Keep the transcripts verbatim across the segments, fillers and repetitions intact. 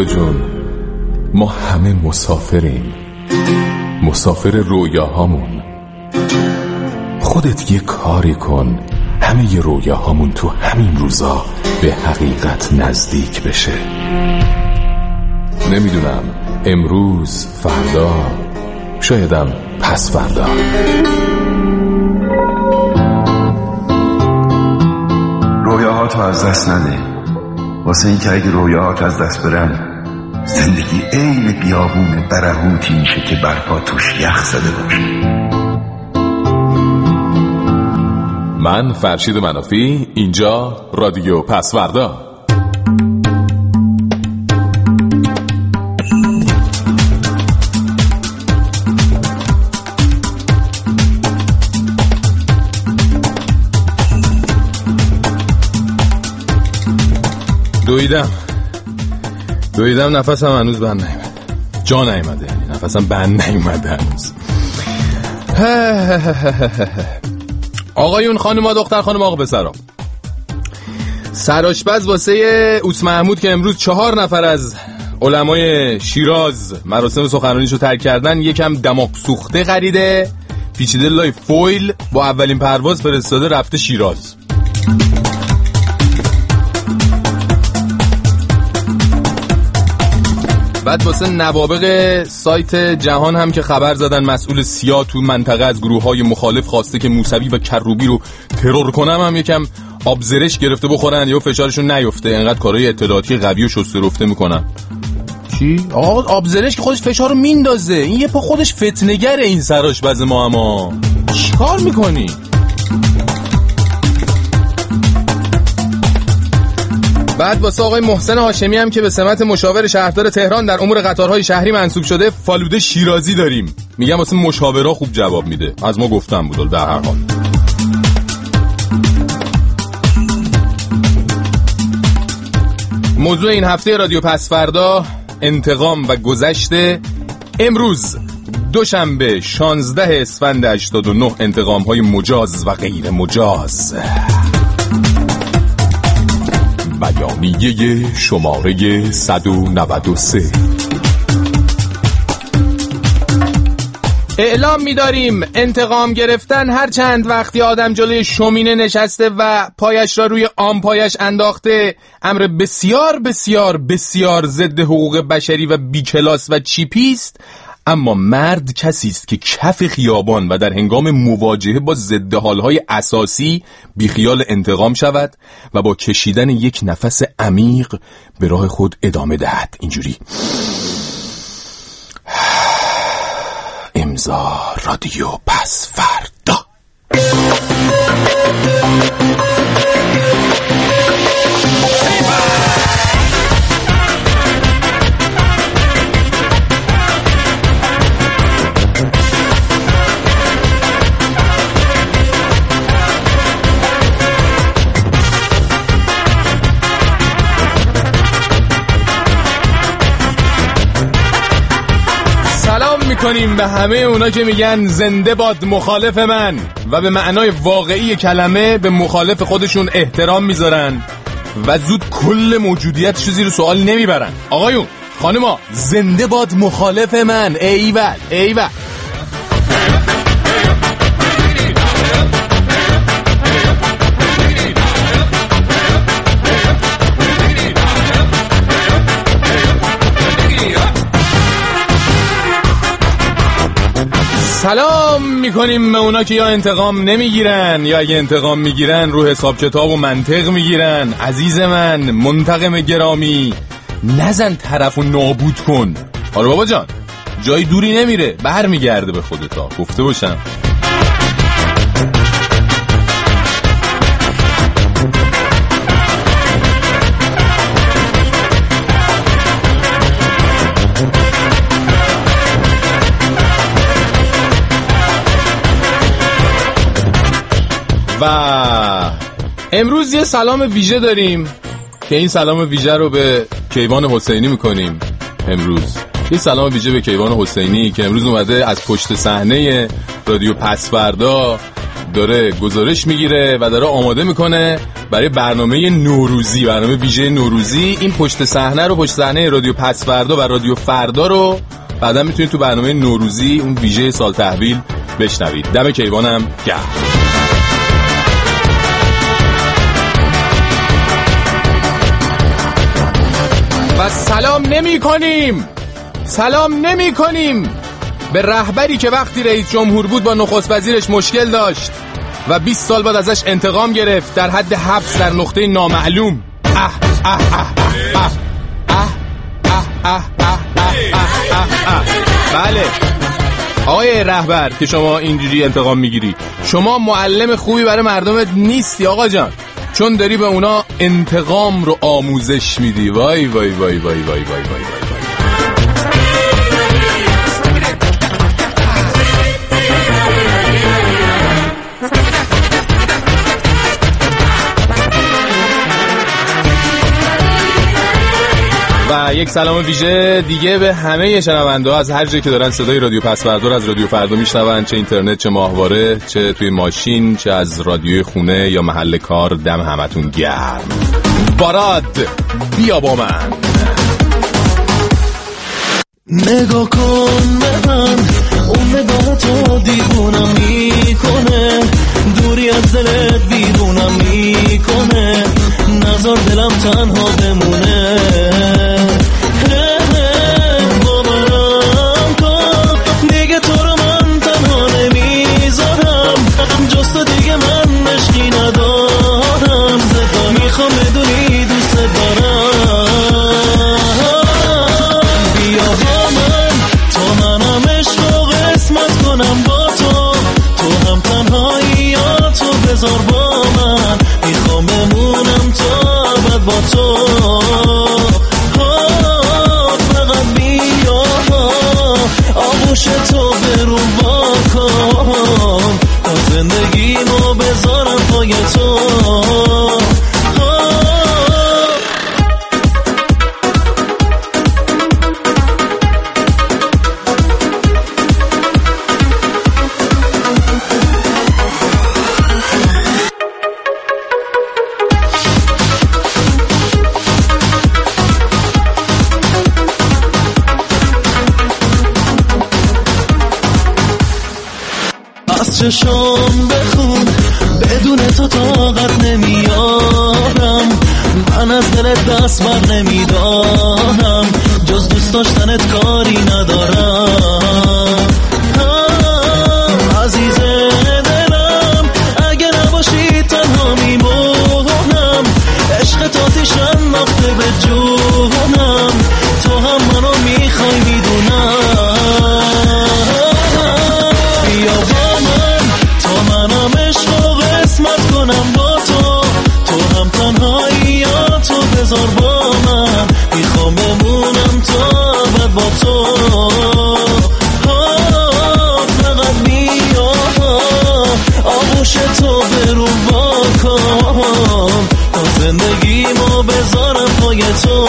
آقا جون، ما همه مسافریم، مسافر رویاهامون. خودت یه کاری کن همه ی رویاهامون تو همین روزا به حقیقت نزدیک بشه. نمیدونم امروز، فردا، شایدم پس فردا. رویاهاتو از دست نده، واسه این که اگه رویاهات از دست برن زندگی عین بیابون برهوتی میشه که برپا توش یخ زده باشه. من فرشید منافی، اینجا رادیو پس فردا. دویدم دویدم نفسم هنوز بند نیومده، جا نیومده، یعنی نفسم بند نیومده هنوز. آقایون، خانوما، دختر خانم، آقا پسرا، سرآشپز واسه اوس محمود که امروز چهار نفر از علمای شیراز مراسم سخنرانیشو ترک کردن یکم دماغ سوخته خریده، پیچیده لای فویل با اولین پرواز فرستاده رفته شیراز. بعد واسه نوابغ سایت جهان هم که خبر زدن مسئول سیا تو منطقه از گروه‌های مخالف خواسته که موسوی و کروبی رو ترور کنم، هم یکم آبزرش گرفته بخورن یا فشارشون نیفته، انقدر کارهای اطلاعاتی قوی و شسته رفته میکنن. چی؟ آقا آبزرش که خودش فشار رو میندازه، این یه پا خودش فتنگره. این سرآشپز ما اما چی کار میکنی؟ بعد واسه آقای محسن هاشمی هم که به سمت مشاور شهردار تهران در امور قطارهای شهری منصوب شده فالوده شیرازی داریم. میگم واسه مشاورا خوب جواب میده، از ما گفتم بود. در هر حال موضوع این هفته رادیو پس فردا انتقام و گذشته. امروز دوشنبه شانزده اسفند هشتاد و نه، انتقام های مجاز و غیر مجاز. بیانیه شماره صد و نود و سه. اعلام می‌داریم انتقام گرفتن هر چند وقتی آدم جلوی شومینه نشسته و پایش را روی آن پایش انداخته امر بسیار بسیار بسیار ضد حقوق بشری و بیکلاس و چیپیست، اما مرد کسی است که کف خیابان و در هنگام مواجهه با ضد حالهای اساسی بیخیال انتقام شود و با کشیدن یک نفس عمیق به راه خود ادامه دهد. اینجوری امضا رادیو پس فردا. میکنیم به همه اونا که میگن زنده باد مخالف من و به معنای واقعی کلمه به مخالف خودشون احترام میذارن و زود کل موجودیتشو زیر سوال نمیبرن. آقایون، خانما، زنده باد مخالف من. ایول ایول. سلام میکنیم به اونا که یا انتقام نمیگیرن یا اگه انتقام میگیرن رو حساب کتاب و منطق میگیرن. عزیز من، منتقم گرامی، نزن طرفو نابود کن. آره بابا جان، جای دوری نمیره، بر میگرده به خودتا، گفته باشم. و امروز یه سلام ویژه داریم که این سلام ویژه رو به کیوان حسینی میکنیم. امروز یه سلام ویژه به کیوان حسینی که امروز اومده از پشت صحنه رادیو پس فردا داره گزارش میگیره و داره آماده میکنه برای برنامه نوروزی، برنامه ویژه نوروزی. این پشت صحنه رو، پشت صحنه رادیو پس فردا و رادیو فردا رو بعدا میتونید تو برنامه نوروزی اون ویژه سال تحویل بشنوید. دم کیوانم گرم. و سلام نمی کنیم سلام نمی کنیم به رهبری که وقتی رئیس جمهور بود با نخست وزیرش مشکل داشت و بیست سال بعد ازش انتقام گرفت در حد حبس در نقطه نامعلوم. اه اه اه اه اه اه اه اه اه. بله آقای رهبر که شما اینجوری انتقام میگیری، شما معلم خوبی برای مردمت نیستی آقا جان، چون داری به اونا انتقام رو آموزش میدی. وای وای وای وای وای وای وای وای. و یک سلام ویژه دیگه به همه شنونده ها از هر جایی که دارن صدای رادیو پس فردا از رادیو فردا میشنون، چه اینترنت، چه ماهواره، چه توی ماشین، چه از رادیوی خونه یا محل کار. دم همتون گرم. باراد بیا با من. نگاه کن به من، اون نگاه تو دیوونم میکنه، دوری از دلت بیرونم میکنه، نذار دلم تنها بمونه. باورم کن دیگه تو رو من تنها نمیذارم، جز تو دیگه من مشکی ندارم، زدا میخوام بدونی دوست دارم. بیا با من تا منم عشق و قسمت کنم با تو، تو هم تنهایی یا تو بذار با من، میخوام بمونم تا ابد با تو. فقط بیا آغوش تو برو با کن، تا زندگیمو بذارم پای تو. چشم بخون بدون تو طاقت نمیارم، من از دلت دست بر نمیدارم، جز دوست داشتنت کاری ندارم. عزیز دلم اگه نباشی تنها میمونم، عشق تاتیش انداخته به جونم، تو هم منو میخوای میدونم. بیا با من تا منم عشق و قسمت کنم با تو، تو هم تنهایی یا تو بذار با من، میخوام بمونم تا ابد با تو. فقط بیا آغوش تو برو با کن، تا زندگیمو بذارم پای تو.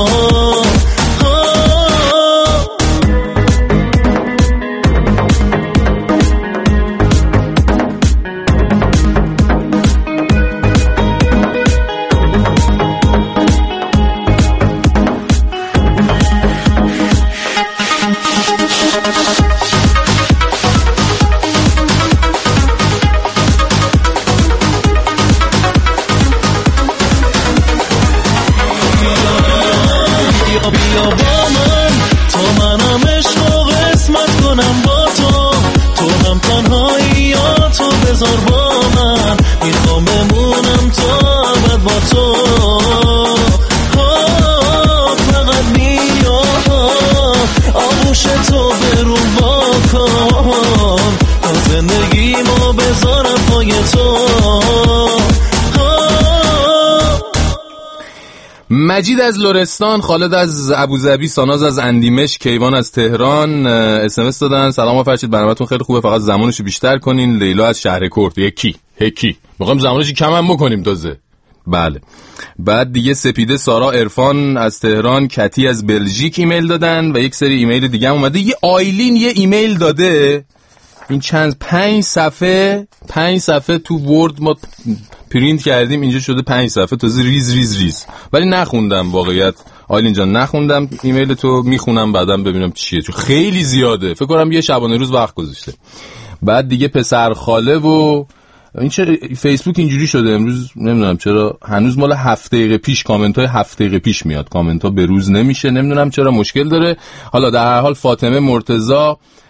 مجید از لرستان، خالد از ابوظبی، ساناز از اندیمش، کیوان از تهران اس ام اس دادن. سلام فرشید، برنامه‌تون خیلی خوبه، فقط زمانشو بیشتر کنین. لیلا از شهر کرد، یکی هکی میخوام زمانشو کم هم بکنیم تازه. بله. بعد دیگه سپیده، سارا، عرفان از تهران، کتی از بلژیک ایمیل دادن و یک سری ایمیل دیگه هم اومده. یه آیلین یه ایمیل داده این چند پنج صفحه پنج صفحه تو ورد ما پرینت کردیم، اینجا شده پنج صفحه تازه ریز ریز ریز. ولی نخوندم واقعیت آیلین جان، نخوندم ایمیل تو، میخونم بعدم ببینم چیه، چون خیلی زیاده، فکر کنم یه شبانه روز وقت گذاشته. بعد دیگه پسر خاله و این چه فیسبوک اینجوری شده امروز، نمیدونم چرا هنوز مال هفت دقیقه پیش کامنت های هفت دقیقه پیش میاد، کامنت ها به روز نمیشه، نمیدونم چرا مشکل داره. حالا در هر حال فاطمه، مرتضی،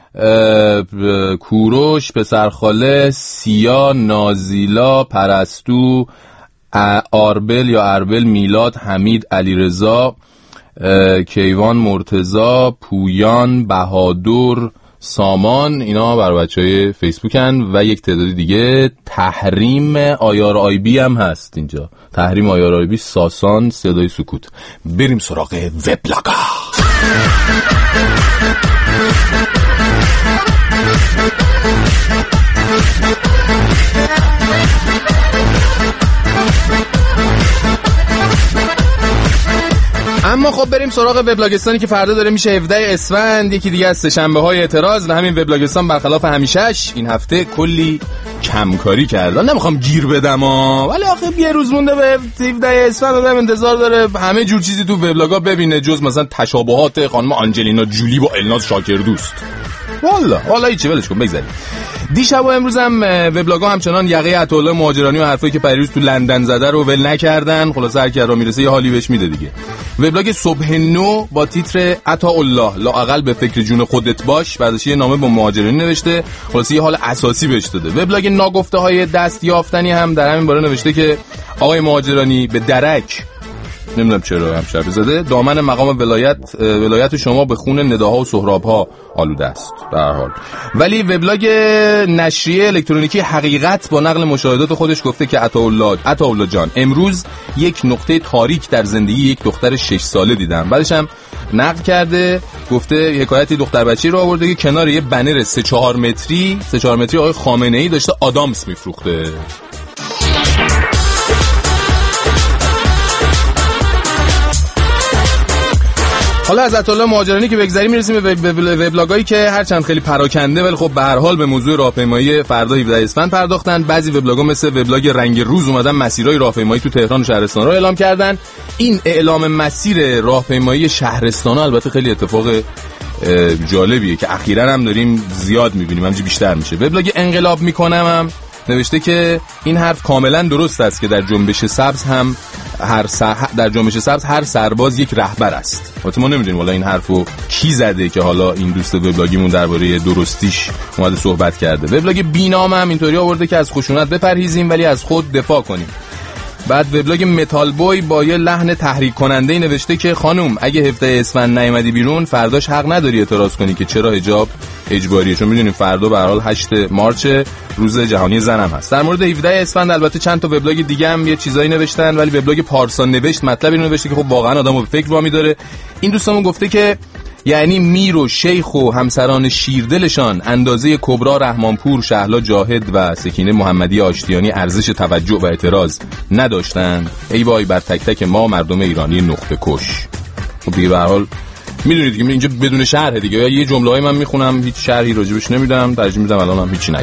کوروش، پسرخاله، سیا، نازیلا، پرستو، آربل یا اربل، میلاد، حمید، علیرضا، کیوان، مرتضی، پویان، بهادر، سامان، اینا بر بچهای فیسبوکن و یک تعدادی دیگه. تحریم آیار آی بی هم هست اینجا، تحریم آیار آی بی، ساسان، صدای سکوت. بریم سراغ وبلاگا. اما خب بریم سراغ وبلاگستانی که فردا داره میشه هفده اسفند، یکی دیگه از سه‌شنبه های اعتراض. و همین وبلاگستان برخلاف همیشهش این هفته کلی کمکاری کرد. نمیخوام گیر بدم ها، ولی آخه یه روز مونده به هفده اسفند، آدم انتظار داره همه جور چیزی تو وبلاگا ببینه جز مثلا تشابهات خانم آنجلینا جولی با الناز شاکردوست. والا والا هیچ ولش کن بگذاریم. دیشب و امروز هم وبلاگ‌ها همچنان یقه عطاالله مهاجرانی و حرفایی که پریروز تو لندن زده رو ول نکردن. خلاص هر کی را میرسه یه حالی بهش میده دیگه. وبلاگ صبح نو با تیتر عطاالله لااقل به فکر جون خودت باش، بعدش یه نامه با مهاجرانی نوشته، خلاص یه حال اساسی بهش داده. وبلاگ ناگفته های دست یافتنی هم در همین باره نوشته که آقای مهاجرانی به درک، نمیدونم چرا هم شرف زده، دامن مقام ولایت ولایت شما به خون نداها و سهرابها آلوده است. در هر حال ولی وبلاگ نشریه الکترونیکی حقیقت با نقل مشاهدات خودش گفته که عطاالله عطاالله جان امروز یک نقطه تاریک در زندگی یک دختر شش ساله دیدم. بعدش هم نقل کرده گفته حکایتی دختر بچه‌ای رو آورده که کنار یه بنر سه چهار متری سه چهار متری آقای خامنه‌ای داشته آدامس میفروخته. حالا از عطاالله مهاجرانی که بگذریم میرسیم به وبلاگایی که هرچند خیلی پراکنده ولی خب به هر حال به موضوع راهپیمایی فردا هفده اسفند پرداختن. بعضی وبلاگ‌ها مثل وبلاگ رنگ روز اومدن مسیرهای راهپیمایی تو تهران و شهرستان رو اعلام کردن. این اعلام مسیر راهپیمایی شهرستان البته خیلی اتفاق جالبیه که اخیراً هم داریم زیاد می‌بینیم، همینجوری بیشتر میشه. وبلاگ انقلاب میکنم هم نوشته که این حرف کاملا درست است که در جنبش سبز هم هر سر... در جنبش سبز هر سرباز یک رهبر است. البته ما نمیدونیم والا این حرفو کی زده که حالا این دوست وبلاگیمون درباره درستیش اومده صحبت کرده. وبلاگ بینام هم اینطوری آورده که از خشونت بپرهیزیم ولی از خود دفاع کنیم. بعد وبلاگ متال بوی با یه لحن تحریک کننده نوشته که خانم اگه هفته اسفند نیومدی بیرون فرداش حق نداری اعتراض کنی که چرا حجاب اجباریه، چون میدونیم فردا به هر حال هشت مارچ روز جهانی زن هم هست. در مورد هفده اسفند البته چند تا وبلاگ دیگه هم یه چیزایی نوشتن، ولی وبلاگ پارسان نوشت مطلبی رو نوشته که خب واقعا آدمو به فکر وامی داره. این دوستمون گفته که یعنی میر و شیخ و همسران شیردلشان اندازه کبرا رحمانپور، شهلا جاهد و سکینه محمدی آشتیانی ارزش توجه و اعتراض نداشتند. ای وای بر تک تک ما مردم ایرانی نقطه کش. خب دیگه به هر حال میدونید که اینجا بدون شرح دیگه، یا یه جمله‌ای من میخونم هیچ شرحی راجبش نمیدم، ترجمه میدم الان هم هیچی نگم.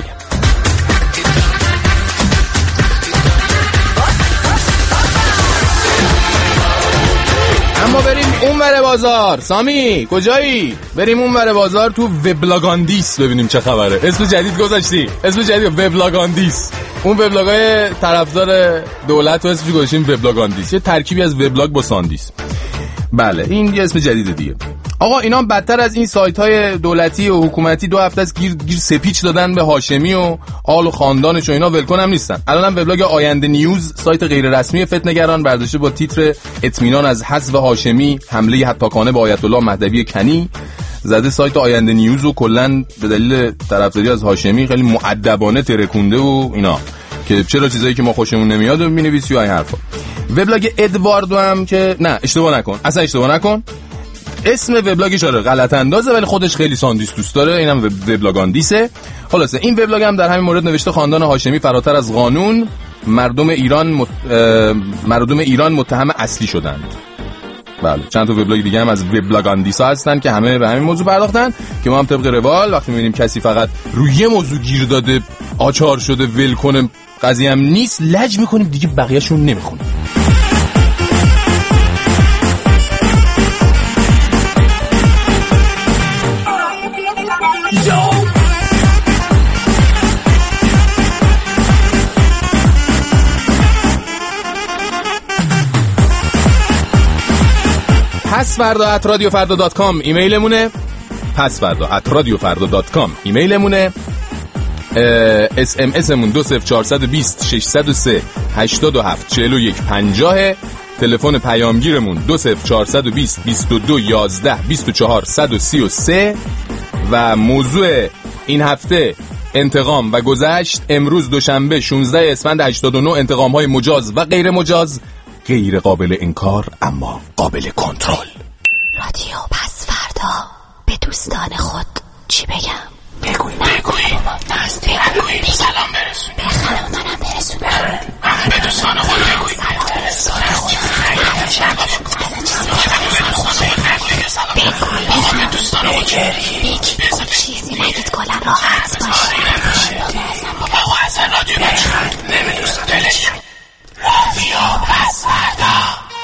اما بریم اونور بازار. سامی کجایی؟ بریم اونور بازار تو وبلاگاندیس ببینیم چه خبره. اسم جدید گذاشتی، اسم جدید وبلاگاندیس. اون وبلاگای طرفدار دولت و اسمش گذاشتیم وبلاگاندیس، یه ترکیبی از وبلاگ با ساندیس. بله این یه اسم جدید دیگه. آقا اینا بدتر از این سایت‌های دولتی و حکومتی دو هفته از گیر گیر سپیچ دادن به هاشمی و آل و خاندانش و اینا، ولکن هم نیستن. الانم وبلاگ آینده نیوز، سایت غیر رسمی فتنه‌گران، برداشته با تیتر اطمینان از حذف هاشمی، حمله حتاکانه به آیت الله مهدوی کنی، زده سایت آینده نیوز و کلا به دلیل طرفداری از هاشمی خیلی مؤدبانه ترکونده و اینا که چرا چیزایی که ما خوشمون نمیاد و می‌نویسی و این حرفا. وبلاگ ادواردو هم که نه اشتباه نکن، اصلا اشتباه نکن، اسم وبلاگش آره غلط اندازه ولی خودش خیلی ساندیس دوست داره، اینم وبلاگاندیسه. خلاصه این وبلاگ هم در همین مورد نوشته خاندان هاشمی فراتر از قانون، مردم ایران مت... مردم ایران متهم اصلی شدند. بله چند تا وبلاگ دیگه هم از وبلاگاندیسا هستن که همه به همین موضوع پرداختن که ما هم طبق روال وقتی می‌بینیم کسی فقط روی یه موضوع گیر داده آچار شده ول کنه قضیه هم نیست لج می‌کنیم دیگه بقیه‌شون نمی‌خونیم. پسوردا ات رادیو فردا دات کام ایمیلمونه. پسوردا ات رادیو فردا دات کام ایمیلمونه. اس ام اس مون دو صفر چهار دو صفر شش صفر سه هشت هفت چهار یک پنجاه. تلفن پیامگیرمون دو صفر چهار دو صفر بیست و دو یازده بیست و چهار صد و سی و سه. و موضوع این هفته انتقام و گذشت. امروز دوشنبه شانزده اسفند هشتاد و نه. انتقام‌های مجاز و غیر مجاز، غیر قابل انکار اما قابل کنترل. رادیو پسوردا به دوستان خود چی بگم؟ بگوی بگوی نستی بگوی سلام برسون به خانمانم برسون به دوستان خود بگوی به دوستان خود بگوی به دوستان خود بگی چیزی نگید گلم راحت باشی بابا اصلا رادیو نشد نمیدوست دلش رادیو پسوردا.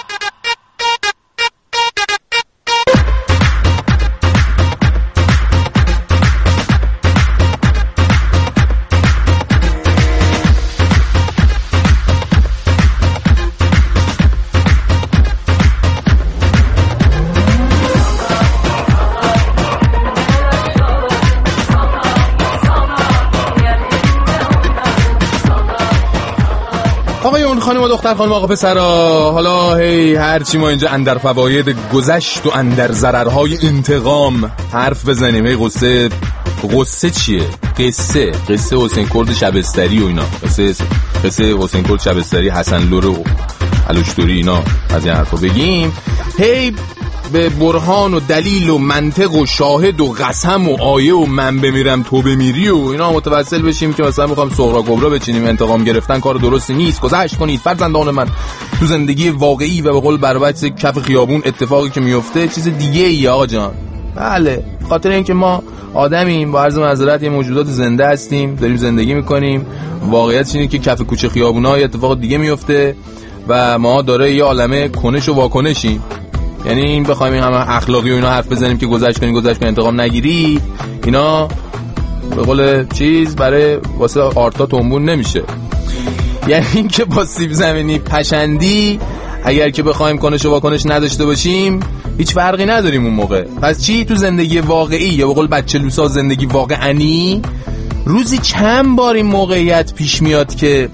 آقایون خانم و دختر خانم آقا پسرا، حالا هی هرچی ما اینجا اندر فواید گذشت و اندر ضررهای انتقام حرف بزنیم. هی قصه قصه چیه؟ قصه قصه حسین کرد شبستری و اینا، قصه قصه حسین کرد شبستری، حسن لوره و علوشتوری اینا از این حرفا بگیم. هی به برهان و دلیل و منطق و شاهد و قسم و آیه و من بمیرم تو بمیری و اینا متوسل بشیم که مثلا میخوام سغرا کبرا بچینیم. انتقام گرفتن کار درستی نیست. گذشت کنید فرزندان من. تو زندگی واقعی و به قول بربط کف خیابون اتفاقی که میفته چیز دیگه ای آقا جان. بله خاطر اینکه ما آدمیم، با عرض معذرت یه موجودات زنده هستیم، داریم زندگی میکنیم. واقعیت اینه که کف کوچه خیابونا اتفاق دیگه میفته و ما داره یه عالمه کنش و واکنشیم. یعنی این بخوایم این همه اخلاقی و اینا حرف بزنیم که گذشت کنین گذشت کنین انتقام نگیری، اینا به قول چیز برای واسه آرتا تنبون نمیشه. یعنی این که با سیب زمینی پشندی اگر که بخوایم کنش و واکنش نداشته باشیم هیچ فرقی نداریم اون موقع. پس چی تو زندگی واقعی یا به قول بچه لوسا زندگی واقعی روزی چند بار این موقعیت پیش میاد که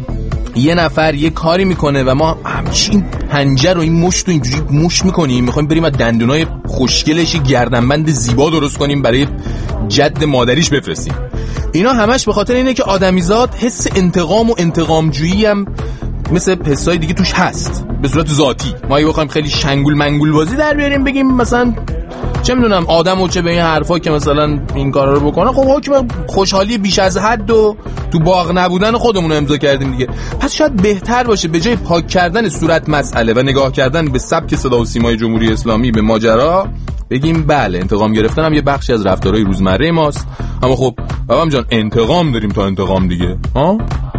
یه نفر یه کاری میکنه و ما همچین پنجه رو این مشت رو اینجوری مشت میکنیم، میخوایم بریم از دندونای خوشگلش گردنبند زیبا درست کنیم برای جد مادریش بفرستیم. اینا همش به خاطر اینه که آدمیزاد حس انتقام و انتقامجویی هم مثل حسای دیگه توش هست به صورت ذاتی. ما اگه بخوایم خیلی شنگول منگول بازی در بیاریم بگیم مثلا چه میدونم آدمو چه به این حرفا که مثلا این کارا رو بکنه، خب حکم خوشحالی بیش از حد و تو باغ نبودن خودمون رو امضا کردیم دیگه. پس شاید بهتر باشه به جای پاک کردن صورت مسئله و نگاه کردن به سبک صدا و سیمای جمهوری اسلامی به ماجرا بگیم بله انتقام گرفتن هم یه بخشی از رفتارهای روزمره ماست، اما خب بابام جان انتقام داریم تا انتقام دیگه. ها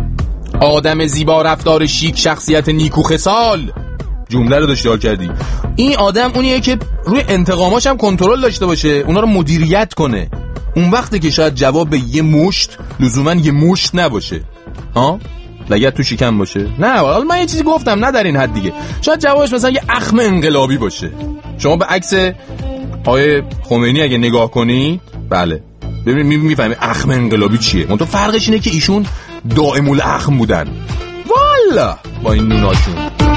آدم زیبا رفتار شیک شخصیت نیکو خصال، جمله رو داشته کردی. این آدم اونیه که روی انتقاماش هم کنترل داشته باشه، اونا رو مدیریت کنه. اون وقتی که شاید جواب به یه مشت لزوما یه مشت نباشه، ها لگد تو شکم باشه. نه حالا من یه چیزی گفتم نه در این حد دیگه. شاید جوابش مثلا یه اخم انقلابی باشه. شما به عکس آقای خمینی اگه نگاه کنید بله ببین میفهمی اخم انقلابی چیه. منتها فرقش اینه که ایشون دائم الاخم بودن والا با این نوناشون.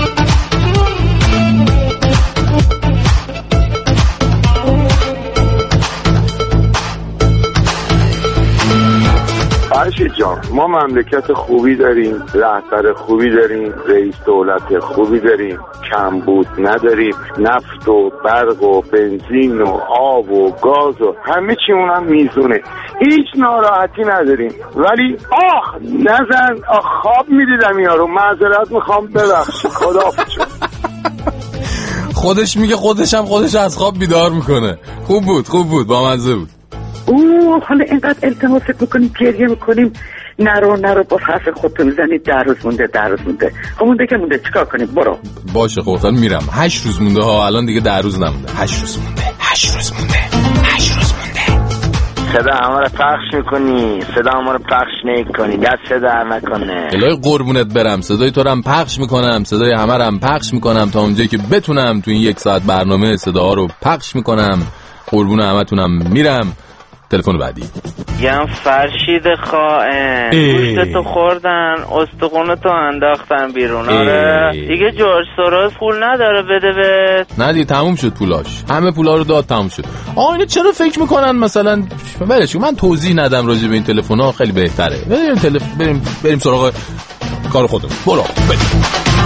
فرشید جان ما مملکت خوبی داریم، رهبر خوبی داریم، رئیس دولت خوبی داریم، کمبود نداریم، نفت و برق و بنزین و آب و گاز و همه چیمون هم میزونه، هیچ ناراحتی نداریم. ولی آخ نزن آخ خواب میدیدم یارو، معذرت میخوام ببخشید خداحافظ. خودش میگه خودش هم خودش از خواب بیدار میکنه. خوب بود خوب بود با مزه بود. اوه حالا اینقدر التماست میکنیم گریه میکنیم نرو نرو با حرف خودتو میزنید در روز مونده در روز مونده همونده که مونده چیکار کنیم برو. باشه خودتان میرم. هشت روز مونده ها الان دیگه در روز نمونده. هشت روز مونده هشت روز مونده هشت روز مونده. صدا همه رو پخش میکنی صدا همه رو پخش نکنی دست در نکنه. الهی قربونت برم صدای تو رو هم پخش میکنم صدای همه رو هم پخش میکنم تا اونجایی که بتونم تو این یک ساعت برنامه صدا رو پخش میکنم. قربون همه تونم میرم. تلفن بعدی. یم فرشید خائن گوشتتو خوردن استخونتو انداختن بیرون. آره دیگه جورج سوروس پول نداره بده بهت. نه دیگه تموم شد پولاش. همه پولا رو داد تموم شد. آقا اینا چرا فکر میکنن مثلا ولش من توضیح ندم راجع به این تلفن‌ها خیلی بهتره. بریم تلفن بریم بریم سراغ کار خودمون. برو بریم.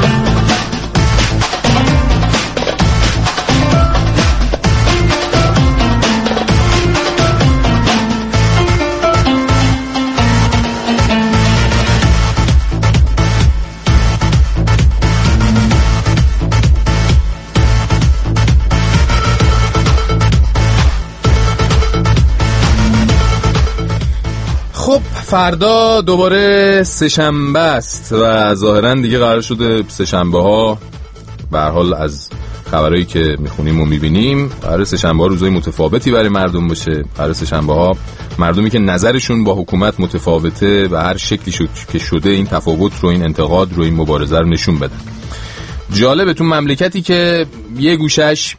خب فردا دوباره سه‌شنبه است و ظاهرا دیگه قرار شده سه‌شنبه ها به هر حال از خبرایی که میخونیم و میبینیم قرار سه‌شنبه ها روزای متفاوتی برای مردم باشه. قرار سه‌شنبه ها مردمی که نظرشون با حکومت متفاوته و هر شکلی شد که شده این تفاوت رو این انتقاد رو این مبارزه رو نشون بدن. جالبه تو مملکتی که یه گوشش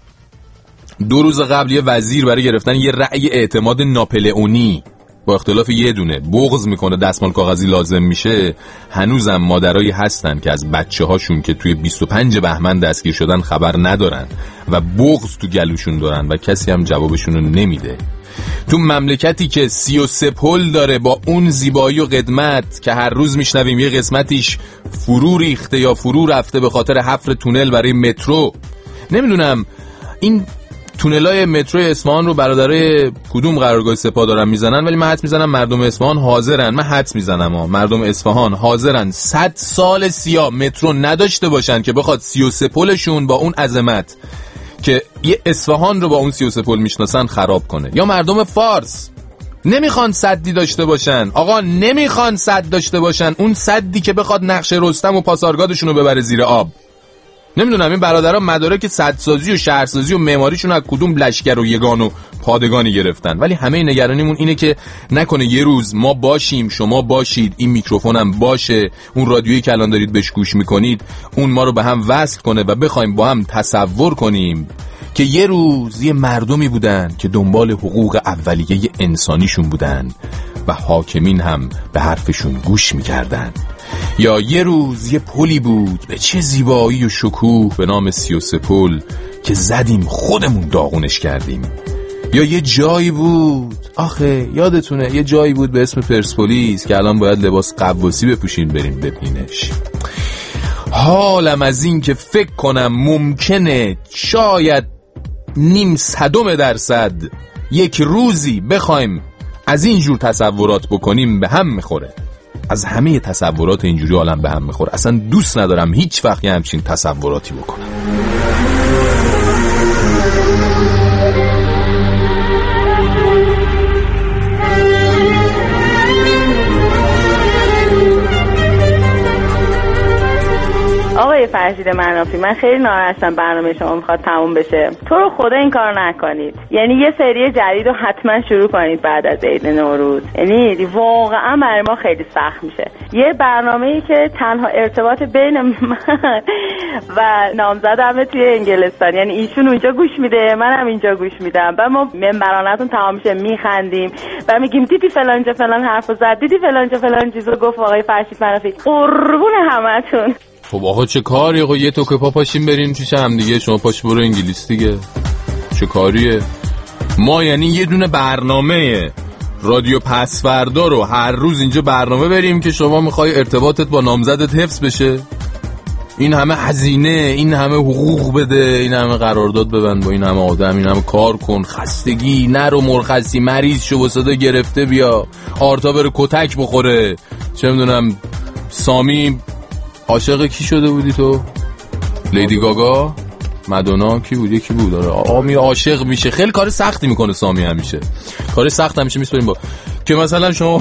دو روز قبل یه وزیر برای گرفتن یه رأی اعتماد ناپلئونی با اختلاف یه دونه بغض میکنه دستمال کاغذی لازم میشه، هنوزم مادرایی هستن که از بچه هاشون که توی بیست و پنج بهمن دستگیر شدن خبر ندارن و بغض تو گلوشون دارن و کسی هم جوابشون رو نمیده. تو مملکتی که سی و سه پل داره با اون زیبایی و قدمت که هر روز میشنویم یه قسمتیش فرو ریخته یا فرو رفته به خاطر حفر تونل برای مترو. نمیدونم این تونلای مترو اصفهان رو برادرای کدوم قرارگاه سپاه دارن میزنن، ولی من حدس میزنم مردم اصفهان حاضرن. من حدس میزنم ها مردم اصفهان حاضرن صد سال سیا مترو نداشته باشن که بخواد سی و سه پلشون با اون عظمت که یه اصفهان رو با اون سی و سه پل میشناسن خراب کنه. یا مردم فارس نمیخوان سدی داشته باشن. آقا نمیخوان سد داشته باشن، اون سدی که بخواد نقش رستم و پاسارگادشون رو ببره زیر آب. نمیدونم این برادرها مدارک سدسازی و شهرسازی و معماریشون از کدوم لشکر و یگان و پادگانی گرفتن، ولی همه نگرانیمون اینه که نکنه یه روز ما باشیم شما باشید، این میکروفونم باشه، اون رادیویی که الان دارید بهش گوش میکنید اون ما رو به هم وصل کنه و بخوایم با هم تصور کنیم که یه روز یه مردمی بودن که دنبال حقوق اولیه انسانیشون بودن و حاکمین هم به حرفشون گوش میکردن. یا یه روز یه پلی بود به چه زیبایی و شکوه به نام سی و سه پل که زدیم خودمون داغونش کردیم. یا یه جایی بود، آخه یادتونه یه جایی بود به اسم پرسپولیس که الان باید لباس قواسی بپوشین بریم ببینش. حالم از این که فکر کنم ممکنه شاید نیم صدم درصد یک روزی بخوایم از این جور تصورات بکنیم به هم میخوره. از همه تصورات اینجوری عالم به هم میخوره. اصلا دوست ندارم هیچ وقت همچین تصوراتی بکنم. آقای فرشید منافی، من خیلی ناراحتم برنامه شما میخواد تموم بشه. تو رو خدا این کار نکنید. یعنی یه سری جدید رو حتما شروع کنید بعد از عید نوروز. یعنی واقعا برای ما خیلی سخت میشه. یه برنامه‌ای که تنها ارتباط بین من و نامزدم توی انگلستان، یعنی ایشون اونجا گوش میده منم اینجا گوش میدم و ما منبرانتون تمام میشه میخندیم و میگیم دیدی فلان جا فلان حرفو زد، دیدی فلان جا فلان چیزو گفت آقای فرشید منافی. قربون همتون. خب آقا چه کاری؟ آقا یه توکه پا پاشیم بریم پیش هم دیگه. شما پاش برو انگلیس دیگه. چه کاریه؟ ما یعنی یه دونه برنامه رادیو پسوردا رو هر روز اینجا برنامه بریم که شما میخوای ارتباطت با نامزدت حفظ بشه؟ این همه هزینه، این همه حقوق بده، این همه قرارداد ببند با این همه آدم، این همه کار کن، خستگی نرو مرخصی، مریض شو و صدا گرفته بیا، آرتا بره کتک بخوره، چه میدونم سامی عاشق کی شده بودی تو؟ لیدی گاگا؟ مدونا کی بود یکی بود داره آقا می عاشق میشه خیلی کار سختی میکنه سامی همیشه کار سخت همیشه میسپاریم با که مثلا شما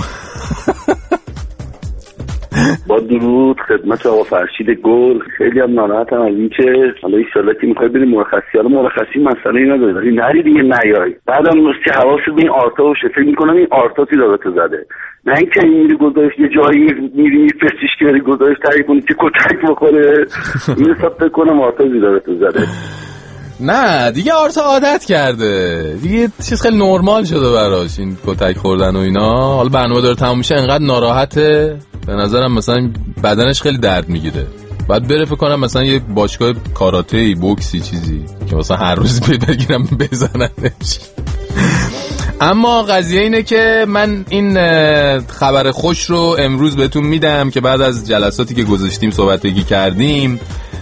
با درود خدمت آقا فرشید گل. خیلی هم ناراحتم از این که حالا ان شاءالله که میخوای بریم مرخصی، حالا مرخصی مسئله ای نداره ولی نری دیگه نیای. بعدم که حواست به این آرتا باشه، فکر میکنم این آرتا تیرابطه زده، نه اینکه این میری گذاشت یه جایی میری میفرستیش که بری گذاشت تایی کنی که کتک بخوره. این حساب فکر کنم آرتا تیرابطه زده. نه دیگه آرتا عادت کرده دیگه، چیز خیلی نرمال شده براش این کتک خوردن و اینا. حالا برنامه داره تموم میشه انقدر ناراحته به نظرم مثلا بدنش خیلی درد میگیره، بعد بره فکر کنم مثلا یه باشگاه کاراته بوکسی چیزی که مثلا هر روز بگیرم بزننش. اما قضیه اینه که من این خبر خوش رو امروز بهتون میدم که بعد از جلساتی که گذاشتیم صحبتگی کردیم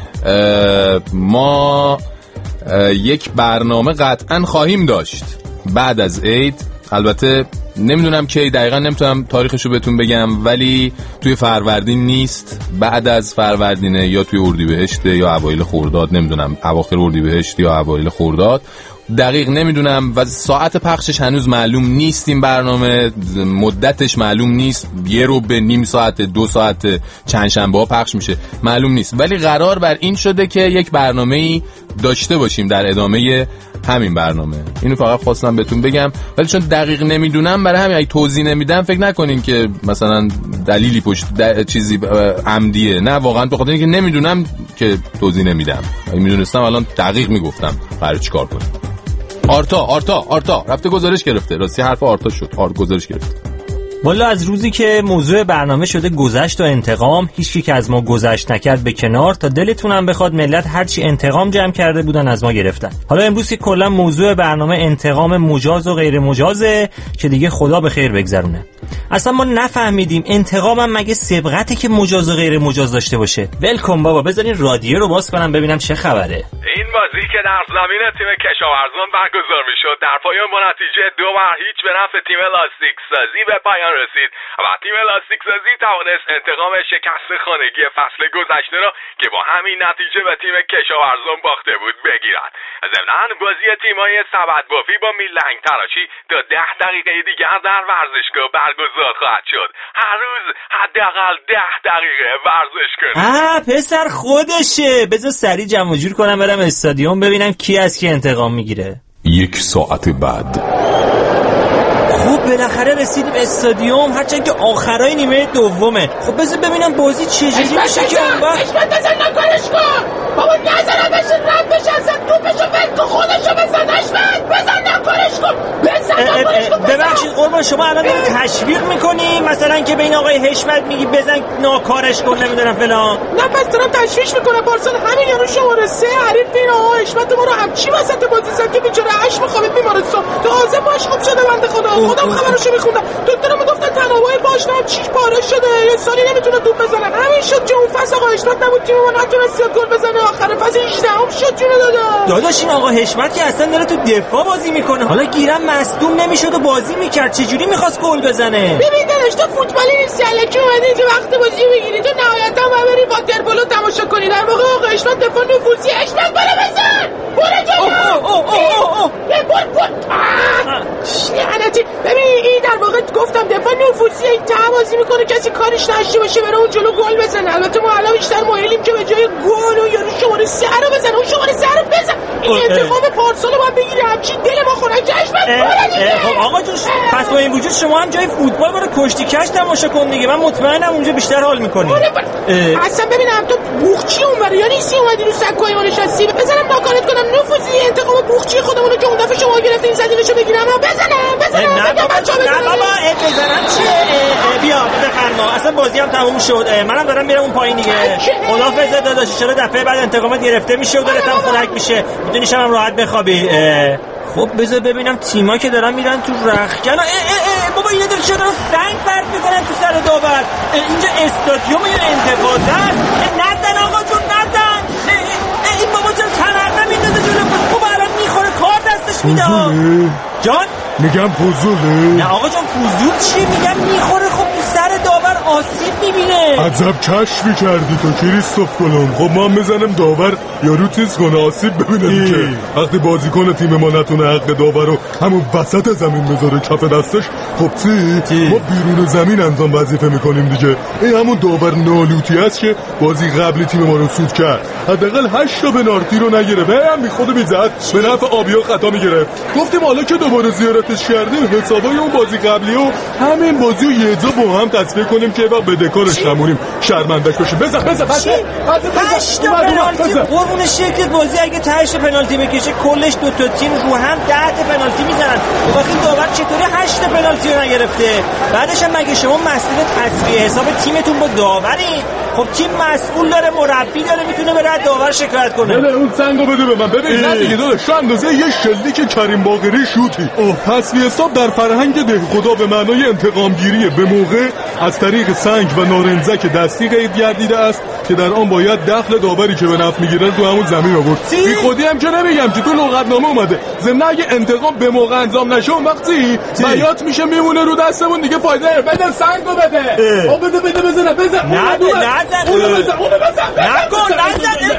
ما یک برنامه قطعا خواهیم داشت بعد از عید. البته نمیدونم کی دقیقا، نمیتونم تاریخشو بهتون بگم، ولی توی فروردین نیست، بعد از فروردینه یا توی اردیبهشت یا اوایل خرداد، نمیدونم اواخر اردیبهشت یا اوایل خرداد، دقیق نمیدونم و ساعت پخشش هنوز معلوم نیست. این برنامه مدتش معلوم نیست، یه رو به نیم ساعت دو ساعت چند شنبه ها پخش میشه معلوم نیست، ولی قرار بر این شده که یک برنامه‌ای داشته باشیم در ادامه همین برنامه. اینو فقط خواستم بهتون بگم، ولی چون دقیق نمیدونم برای همین اگه توضیح نمیدم فکر نکنین که مثلا دلیلی پشت چیزی عمدیه، نه واقعا به خاطر اینکه نمیدونم که توضیح نمیدم. اگه میدونستم الان دقیق میگفتم برای چیکار کنیم. آرتا آرتا آرتا رفته گزارش گرفته، راستی حرف آرتا شد، آرتا گزارش گرفته. والا از روزی که موضوع برنامه شده گذشت و انتقام، هیچکی که از ما گذشت نکرد به کنار، تا دلتونم بخواد ملت هرچی انتقام جمع کرده بودن از ما گرفتن. حالا امروز که کلا موضوع برنامه انتقام مجاز و غیر مجازه که دیگه خدا به خیر بگذرونه. اصلا ما نفهمیدیم انتقامم مگه سبقته که مجاز و غیر مجاز داشته باشه. ولکم بابا، بذارین رادیو رو باز کنم ببینم چه خبره. این بازی که در زمین تیم کشاورزان برگزار میشد در پایان با نتیجه دو بر هیچ به نفع تیم لاستیک سازی به پایان رسید و تیم لاستیک سازی توانست انتقام شکست خانگی فصل گذشته را که با همین نتیجه به تیم کشاورزان باخته بود بگیرد. ضمن بازی تیم‌های سبدبافی با میلنگ تراشی تا ده دقیقه دیگر در ورزشگاه برگزار خواهد شد. هر روز حداقل ده دقیقه ورزش کنید. آ پسر خودشه، بذار سریع جمع جور کنم برم استادیوم ببینم کی از کی انتقام میگیره. یک ساعت بعد خب بالاخره رسیدیم استادیوم، هرچند که آخرای نیمه دومه. خب بذار ببینم بازی چجوری میشه که اون وقت اشمت بزن نکنش کن بابا، نظر بشه رد بشه اصلا توپشو ول کن خودشو بزن. اشمت بزن نکنش کن بزن نکنش کن. ببخشید قربان شما الان داری تشویق میکنی مثلا که بین آقای حشمت میگی بزن ناکارش کن نمیدونم فلان؟ نه پس دارم تشویق میکنم پارسال همین یارو شماره سه حریف این آقای حشمت ما رو همچی وسط بازی زد که بیچاره اشم خوابید بیمارستان، تازه باش خوب شده بنده خدا. خودم خبرشو میخوندم، دکترم میگفتن تنوع پاشنه‌ام چیش پاره شده، یه سالی نمیتونه توپ بزنه. همین شد که اون فصل آقا حشمت نبود تیم ما نتونست گل بزنه، آخر فصل هجدهم شد. جون دادا داداش این آقا حشمت که اصلا داره تو دفاع بازی میکنه، حالا گیرم مصدوم نمیشد و بازی میکرد، چجوری میخواست گل بزنه؟ ببین داداش تو فوتبالی نیستی، الکی اومدی اینجا وقت بازی بگیری، تو نهایتا باید بری واترپولو تماشا کنی. در واقع آقا حشمت دفاع نفوذی. حشمت بالا بزن برو جلو. اوه اوه اوه اوه یه گل گل لعنتی. ببین این در واقع گفتم دفاع نفوذی، این ته بازی میکنه کسی کارش نشه باشه بره اون جلو گل بزنه. البته ما الان بیشتر مایلیم که به جای گل و یارو شماره سه رو بزنه، اون شماره سه رو بزن. این انتقام پارسال باید بگیری، همچین دل ما خنک جشن خب آقا جون پس با این وجود شما هم جای فوتبال برو کشتی کش تماشا کن دیگه، من مطمئنم اونجا بیشتر حال میکنی. اصلا ببینم تو بوخچی اونوری یا نیستی اومدی رو سکوی ما نشستی، بزنم ناکارت کنم نفوذی انتقام بوخچی خودمونو که اون دفعه شما گرفتین زدینشو بگیرم بزنم بزنم. نه بابا نه بابا بزنم چیه؟ بیا بفرما اصلا بازی هم تموم شد، منم دارم میرم اون پایین دیگه. خدافظ داداش، ان شاءالله دفعه بعد انتقامت گرفته میشه و دلت هم خنک میشه، میتونی شبم راحت بخوابی. خب بذار ببینم تیما که دارن میرن تو رختکن. اه اه اه بابا اینا دارن چرا سنگ پرت میکنن تو سر داور؟ اینجا استادیوم یا انتقاده است؟ نزن آقا جون نزن. این بابا چرا تنرنه میندازه جلو؟ بابا الان میخوره کار دستش میده. جان میگم فوزوله. نه آقا جان فوزول چیه؟ میگم میخوره خب تو سر داور آسیب میبینه. عجب کشفی کردی تو کریستوف کلم. خب ما هم میزنم داور یارو چیز کنه آسیب ببینه دیگه. وقتی بازیکن تیم ما نتونه حق داور رو همون وسط زمین بذاره کف دستش، خب چی؟ ما بیرون زمین انجام وظیفه میکنیم دیگه. این همون داور نالوتی است که بازی قبلی تیم ما رو سود کرد. حداقل هشت تا پنالتی رو نگرفت. هم بی خود میزد به نفع آبیا خطا میگرفت. گفتیم حالا که دوباره زیارتش کردیم حسابای اون بازی قبلی و همین بازی رو یه جا با هم تصفیه کنیم که وقت بدهکارش نمونیم، شرمندش باشیم. بزن بزن بزن هشت تا پنالتی. قربون شکلت بازی اگه تهش پنالتی بکشه کلش دو تا تیم رو هم ده تا پنالتی میزنن. وقتی داور چطوری هشت تا پنالتی رو نگرفته؟ بعدش هم مگه شما مسئول تصفیه حساب تیمتون با داورین؟ خب تیم مسئول داره، مربی داره، میتونه بره داور شکایت کنه. بله اون سنگو بده به من. ببین نه دیگه داداش، شو اندازه یه شلیک کریم باقری شوتی. اوه تصفیه حساب در فرهنگ ده خدا به معنای انتقام گیری به موقع از طریق سنگ و نارنجک دستی قید گردیده است که در آن باید دخل داوری که به نفع میگیره تو همون زمین آورد. بی خودی هم که نمیگم که تو لغتنامه اومده. ضمن اگه انتقام به موقع انجام نشه اون وقتی بیات میشه میمونه رو دستمون دیگه فایده نداره. بده سنگو بده. او بده بده بزنه بزن. نه نه اونو بزن اونو بزن. نکن نزن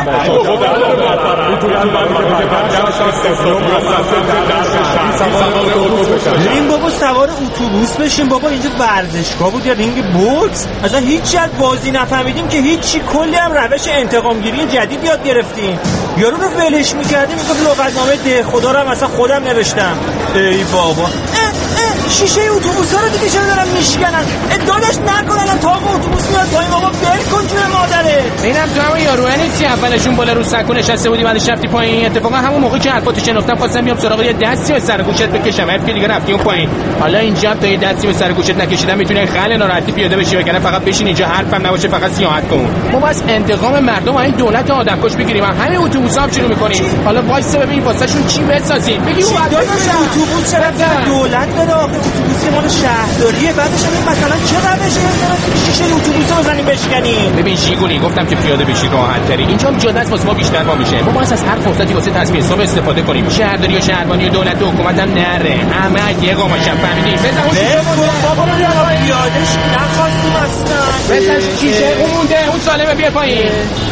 بریم بابا سوار اتوبوس بشیم بابا. اینجا ورزشگاه بود یا رینگ بوکس؟ اصلا هیچ از بازی نفهمیدیم که هیچی. کلی هم روش انتقامگیری جدید یاد گرفتیم. یارو رو ولش میکردیم میگفت لغتنامه ده خدا رو هم اصلا خودم نوشتم. ای بابا شیشه اتوبوسا رو دیگه چرا دارن میشکنن؟ داداش نکنن تا اتوبوس میاد پایین. بابا ول کن جون مادره. ببینم تو همون یاروه نیستی اولشون بالا رو سکو نشسته بودی بعدش رفتی پایین. اتفاقا همون موقع که حرفاتو شنفتم خواستم بیام سراغ یه دستی به سر گوشت بکشم، حرف که دیگه رفتی اون پایین. حالا اینجا تا یه دستی به سر گوشت نکشیدم میتونی خیلی ناراحتی پیاده بشی، وگرنه فقط بشین اینجا حرفم نباشه فقط سیاحت کن. ما بس انتقام مردم این دولت آدمکش بگیریم، همین اتوبوسا هم شروع می‌کنیم. حالا وایس ببین واسهشون چی بسازیم. بگی اون اتوبوس چرا دولت داره؟ آخه اتوبوس مال شهرداریه. بعدش هم مثلا چه روشه شیشه اتوبوس رو بزنیم بشکنیم؟ ببین شیگونی گفتم که پیاده بشی راحت تری. اینجا هم جاده است واسه ما بیشتر ما میشه. ما باید از هر فرصتی واسه تصفیه حساب استفاده کنیم. شهرداری و شهربانی و دولت و حکومت هم نره، همه یه قامشم فهمیدین؟ بزن بابا پیادهش نخواستیم اصلا. بزن شیشه اون مونده اون سالمه بیا پایین.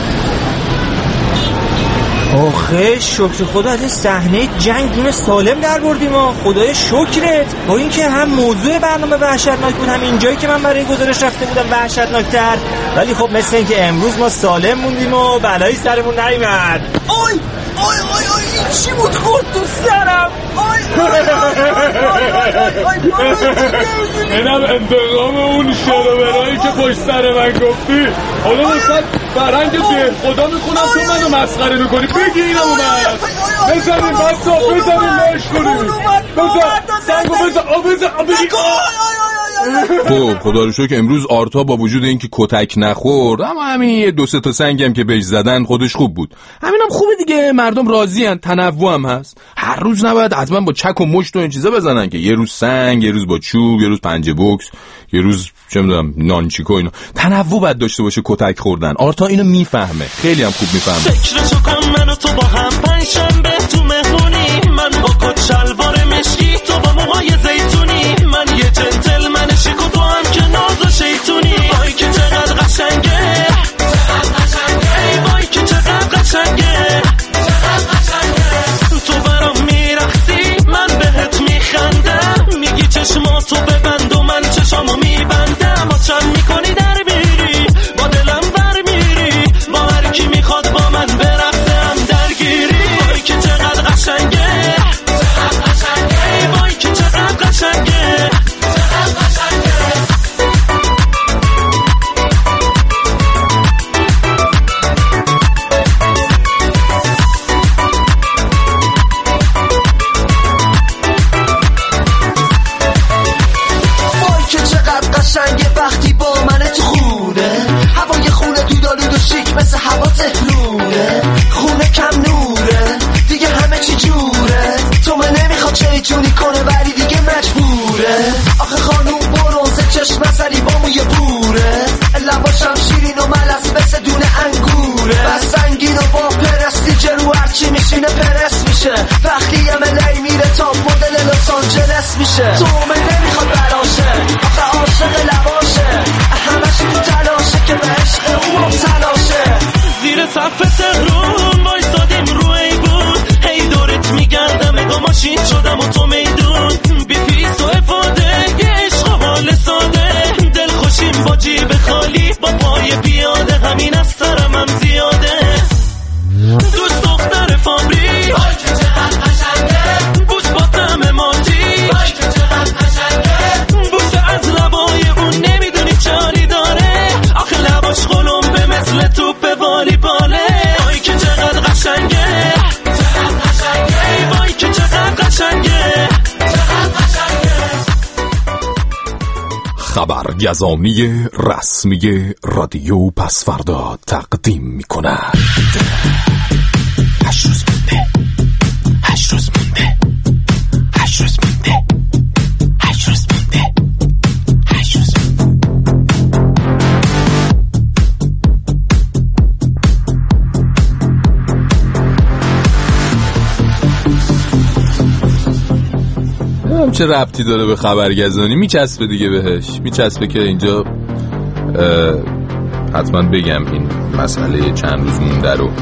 آخه شکر خدا از این صحنه جنگ جون سالم در بردیم و خدای شکرت. با اینکه هم موضوع برنامه وحشتناک بود، هم اینجایی که من برای گزارش رفته بودم وحشتناک‌تر، ولی خب مثل اینکه امروز ما سالم موندیم و بلایی سرمون نیامد. آی آی آی آی این چی بود خورد تو سرم؟ آی آی آی آی آی اینم انتقام اون شروبرایی که پشت سر من گفتی. حالا مثلا فرنگ ده خدا میخونم تو منو مسخره میکنی. بگی اینم اومد بزنیم بسا بزنیم بهش کنیم. بزن سنگو بزن آب بزن آب بگی. خب خدا رو شکر امروز آرتا با وجود اینکه کتک نخورد اما همین یه دو سه تا سنگم که بهش زدن خودش خوب بود. همینم خوبه دیگه، مردم راضی ان، تنوع هم هست. هر روز نباید حتما با چک و مشت و این چیزا بزنن که یه روز سنگ، یه روز با چوب، یه روز پنجه بوکس، یه روز چه میدونم نانچیکو. اینا تنوع باید داشته باشه کتک خوردن. آرتا اینو میفهمه، خیلی هم خوب میفهمه. فکرشو کن من و تو با هم پنجشنبه تو مهمونی، من با کت شلوار مشکی تو با موهای زیتونی، من یه جنتلمن شیک و تو هم که ناز و شیطونی. وای که چقدر قشنگه، ای وای که چقدر قشنگه، تو برام میرختی من بهت میخندم، میگی چشماتو ببند و من چشامو میبندم. آچم میکنی در میری با دلم بر میری، با هر کی میخواد با من برفته هم درگیری. وای که چقدر قشنگه، ای وای که چقدر قشنگه. قشنگه وقتی با منه تو خونه، هوای خونه دودالود و شیک مثل هوا تهلونه، خونه کم نوره دیگه همه چی جوره، تو من نمیخواد چیتونی کنه ولی دیگه مجبوره. آخه خانوم برونزه چشم سری با موی بوره، لباشم شیرین و ملس مثل دونه انگوره، بس سنگین و با پرستیج رو هرچی میشینه پرست میشه، وقتی هم لی میره تا مدل لس آنجلس میشه. تو من نمیخواد براشه آخه عاشق لباشه، این از سرم هم زیاده. دوست دختر فابریک وای که چقدر قشنگه، بوس با طعم ماجیک وای که چقدر قشنگه، بوسه از لبای اون نمیدونی چالی داره، آخه لباش قلمبه مثل توپ والیباله. وای که چقدر قشنگه، چقدر قشنگه، وای که چقدر قشنگه، چقدر قشنگه. خبرگزانی رسمی رادیو پسفردا تقدیم می‌کند. هشت روز مونده، هشت روز مونده، هشت روز مونده، هشت روز مونده، هشت روز مونده. چه ربطی داره به خبرگزانی؟ میچسبه دیگه بهش، میچسبه که اینجا حتما بگم این مسئله چند روز مونده رو،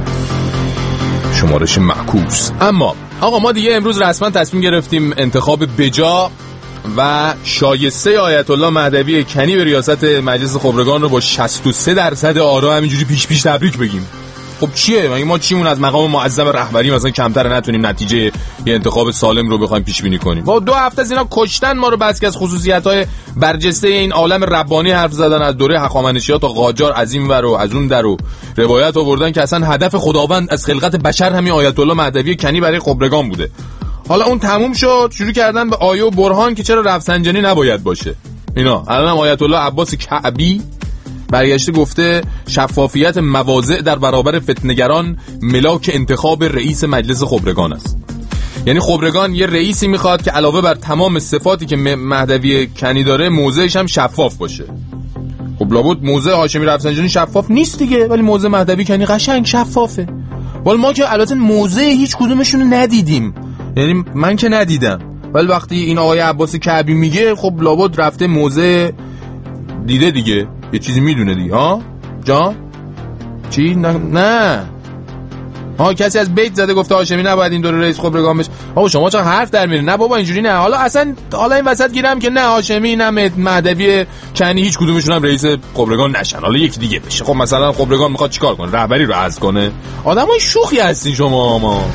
شمارش معکوس. اما آقا ما دیگه امروز رسما تصمیم گرفتیم انتخاب بجا و شایسته آیت الله مهدوی کنی به ریاست مجلس خبرگان رو با شصت و سه درصد آرا همینجوری پیش پیش تبریک بگیم. خب چیه؟ مگه ما چیمون از مقام معظم رهبری مثلا کمتر نتونیم نتیجه یه انتخاب سالم رو بخوایم پیش بینی کنیم؟ ما دو هفته از اینا کشتن ما رو، بس که از خصوصیت‌های برجسته این عالم ربانی حرف زدن، از دوره هخامنشی‌ها تا قاجار، از این ور و از اون در و روایت آوردن که اصلا هدف خداوند از خلقت بشر همین آیت الله مهدوی کنی برای خبرگان بوده. حالا اون تموم شد، شروع کردن به آیه و برهان که چرا رفسنجانی نباید باشه. اینا الان آیت الله عباس کعبی برگشته گفته شفافیت مواضع در برابر فتنه‌گران ملاک انتخاب رئیس مجلس خبرگان است. یعنی خبرگان یه رئیسی میخواد که علاوه بر تمام صفاتی که مهدوی کنی داره موضعش هم شفاف باشه. خب لابد موضع هاشمی رفسنجانی شفاف نیست دیگه، ولی موضع مهدوی کنی قشنگ شفافه. ولی ما که البته موضع هیچ کدومشون رو ندیدیم، یعنی من که ندیدم، ولی وقتی این آقای عباس کعبی میگه خب لابد رفته موضع دیده دیگه، یه چیزی میدونه دیگه. ها جان چی؟ نه نه ها کسی از بیت زده گفته هاشمی نباید این دوره رئیس خبرگان بشه. آقا شما چرا حرف در میارین؟ نه بابا اینجوری نه. حالا اصلا حالا این وسط گیرم که نه هاشمی نه مهدوی کنی هیچ کدومشون هم رئیس خبرگان نشن، حالا یکی دیگه بشه. خب مثلا خبرگان میخواد چیکار کنه؟ رهبری رو عزل کنه؟ آدمای شوخی هستین شما. ما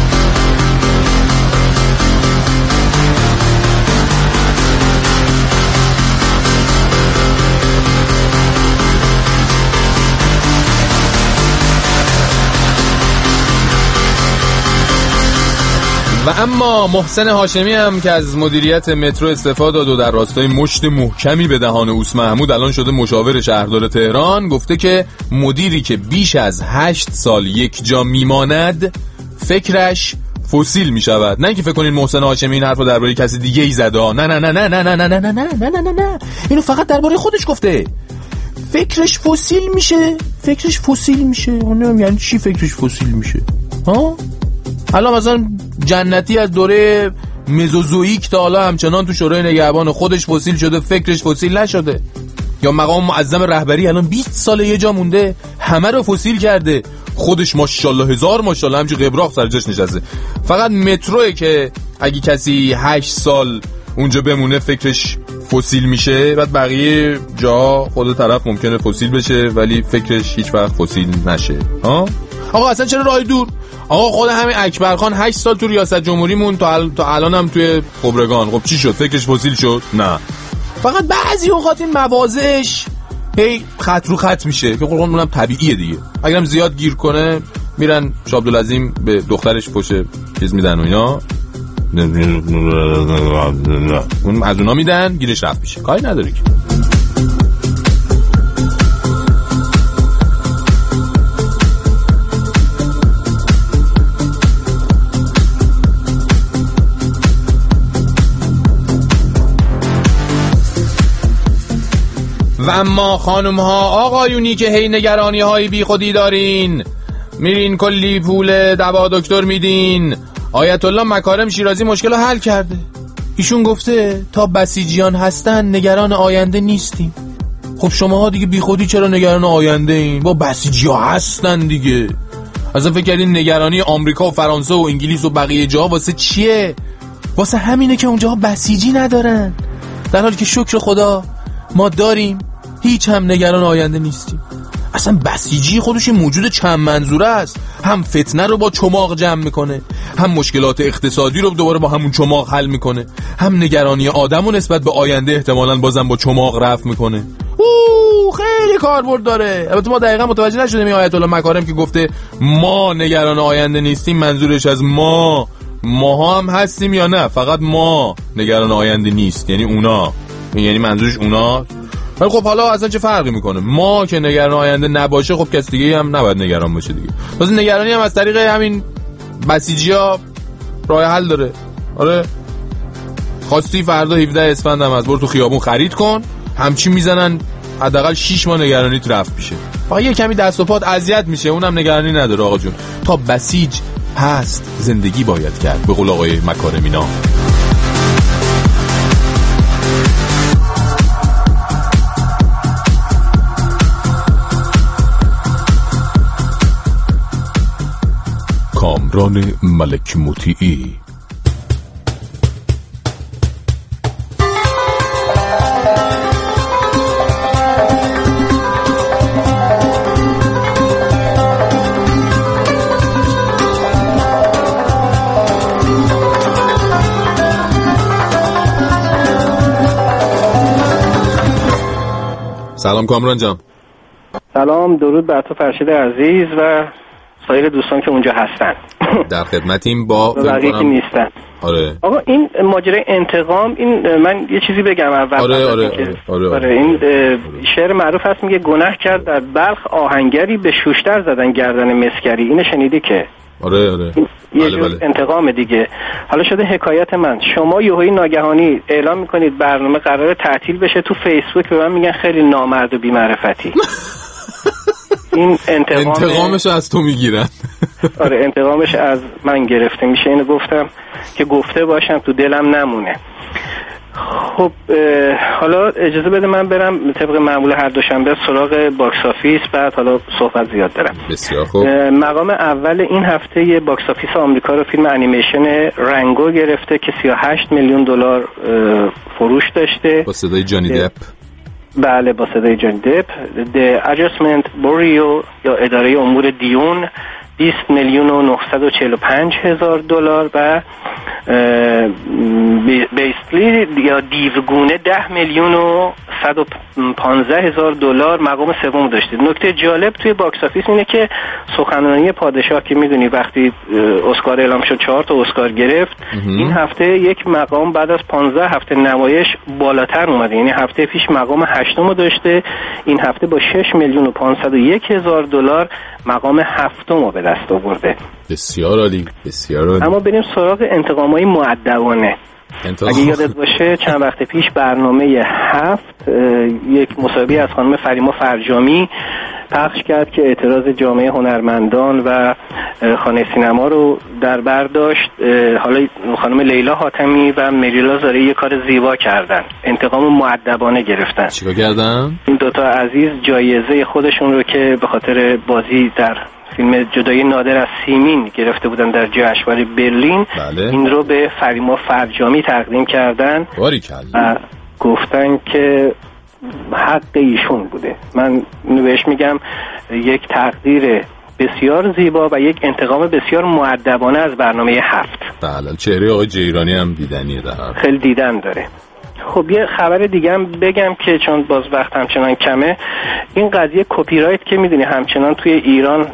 و اما محسن هاشمی هم که از مدیریت مترو استعفا داد و در راستای مشت محکمی به دهان اوس محمود الان شده مشاور شهردار تهران، گفته که مدیری که بیش از هشت سال یک جا میماند فکرش فسیل میشود. نه اینکه فکر کنین محسن هاشمی این حرفو درباره کسی دیگه ای زده. نه نه نه نه نه نه نه نه نه نه نه نه نه اینو فقط درباره خودش گفته. فکرش فسیل میشه، فکرش فسیل میشه. اونم یعنی چی فکرش فسیل میشه؟ ها حالا مثلا جنتی از دوره مزوزوئیک تا حالا همچنان تو شورای نگهبان خودش فسیل شده، فکرش فسیل نشده. یا مقام معظم رهبری الان بیست ساله یه جا مونده، همه رو فسیل کرده، خودش ماشاءالله هزار ماشاءالله همچه قبراق سر جاش نشسته. فقط متروه که اگه کسی هشت سال اونجا بمونه فکرش فسیل میشه، بعد بقیه جا خود طرف ممکنه فسیل بشه ولی فکرش هیچ وقت فسیل نشه. ها آقا اصلا چرا راه دور؟ آقا خود همین اکبرخان هشت سال تو ریاست جمهوری مون، تا, ال... تا الان هم توی خبرگان. خب چی شد؟ فکرش فسیل شد؟ نه، فقط بعضی اوقات این مواضعش هی خط رو خط میشه که قرآن اونم طبیعیه دیگه. اگرم زیاد گیر کنه میرن شابدالعظیم به دخترش پشت چیز میدن و اینا، اون از اونا میدن گیرش رفت میشه، کاری نداره که. و اما خانم ها آقایونی که هی نگرانی های بی خودی دارین، میرین کلی پول دوا دکتر میدین، آیت الله مکارم شیرازی مشکل رو حل کرده. ایشون گفته تا بسیجیان هستن نگران آینده نیستیم. خب شماها دیگه بی خودی چرا نگران آینده این؟ با بسیجی ها هستن دیگه. اصلا فکر کردین نگرانی آمریکا و فرانسه و انگلیس و بقیه جاها واسه چیه؟ واسه همینه که اونجاها بسیجی ندارن، در حالی که شکر خدا ما داریم، هیچ هم نگران آینده نیستیم. اصلا بسیجی خودش موجود چند منظوره است، هم فتنه رو با چماق جمع میکنه، هم مشکلات اقتصادی رو دوباره با همون چماق حل میکنه، هم نگرانی آدمو نسبت به آینده احتمالاً بازم با چماق رفع میکنه. اوه خیلی کاربرد داره. البته ما دقیقاً متوجه نشدیم این آیت الله مکارم که گفته ما نگران آینده نیستیم منظورش از ما ماها هم هستیم یا نه فقط ما نگران آینده نیست، یعنی اونا، یعنی منظورش اونا. ولی خب حالا اصلا چه فرقی میکنه؟ ما که نگران آینده نباشه خب کس دیگه هم نباید نگران باشه دیگه. واسه نگرانی هم از طریق همین بسیجی‌ها راه حل داره. آره خواستی فردا هفده اسفند هم از برو تو خیابون خرید کن، همچی میزنن حداقل شش ماه نگرانیت رفت میشه. فقط یه کمی دست و پات اذیت میشه، اونم نگرانی نداره آقا جون. تا بسیج هست زندگی باید کرد، به قول آقای مکارمینا. کامران ملک مطیعی. سلام کامران جان. سلام، درود بر تو فرشید عزیز و سایر دوستان که اونجا هستن. در خدمتیم با بقیه که نیستن. آره آقا این ماجرای انتقام، این من یه چیزی بگم اول. آره آره آره, آره, آره این شعر معروف هست میگه گناه کرد در بلخ آهنگری به شوشتر زدن گردن مسکری. اینو شنیدی که؟ آره آره یه بله بله. انتقام دیگه. حالا شده حکایت من، شما یهویی ناگهانی اعلام میکنید برنامه قراره تعطیل بشه، تو فیسبوک به من میگن خیلی نامرد و بی‌معرفتی. این انتقام انتقامش از تو میگیرن. آره انتقامش از من گرفته میشه. اینو گفتم که گفته باشم تو دلم نمونه. خب حالا اجازه بده من برم طبق معمول هر دوشنبه سراغ باکس آفیس، بعد حالا صحبت زیاد دارم. بسیار خوب. مقام اول این هفته یه باکس آفیس آمریکا رو فیلم انیمیشن رنگو گرفته که سی و هشت میلیون دلار فروش داشته با صدای جانی دپ. بله با صدای جانی دپ. The Adjustment Bureau یا اداره امور دیون بیست میلیون و نهصد و چهل و پنج هزار دلار و بیستلی یا دیوگونه ده میلیون و صد و پانزده هزار دلار مقام سوم داشتید. نکته جالب توی باکس آفیس اینه که سخنرانی پادشاه که میدونی وقتی اسکار اعلام شد چهار تا اسکار گرفت، این هفته یک مقام بعد از پانزده هفته نمایش بالاتر اومده، یعنی هفته پیش مقام هشتم داشته، این هفته با شش میلیون و پانصد و یک هزار دلار مقام هفتم رو به دست آورده. بسیار عالی، بسیار عالی. اما بریم سراغ انتقامای مؤدبانه. اگه یادت باشه چند وقت پیش برنامه هفت یک مصاحبه از خانم فریما فرجامی پخش کرد که اعتراض جامعه هنرمندان و خانه سینما رو در بر داشت. حالا خانم لیلا حاتمی و مریلا زاره یه کار زیبا کردن، انتقام مؤدبانه گرفتن. چیکار کردن؟ این دوتا عزیز جایزه خودشون رو که به خاطر بازی در فیلم جدایی نادر از سیمین گرفته بودن در جشنواره برلین، بله. این رو به فریما فرجامی تقدیم کردن باریکلا. گفتن که حق ایشون بوده. من بهش میگم یک تقدیر بسیار زیبا و یک انتقام بسیار مؤدبانه از برنامه هفت. بله، چهره آقای جیرانی هم دیدنیه در خیلی دیدن داره. خب یه خبر دیگه هم بگم که چون باز وقت همچنان کمه، این قضیه کپی رایت که میدونی همچنان توی ایران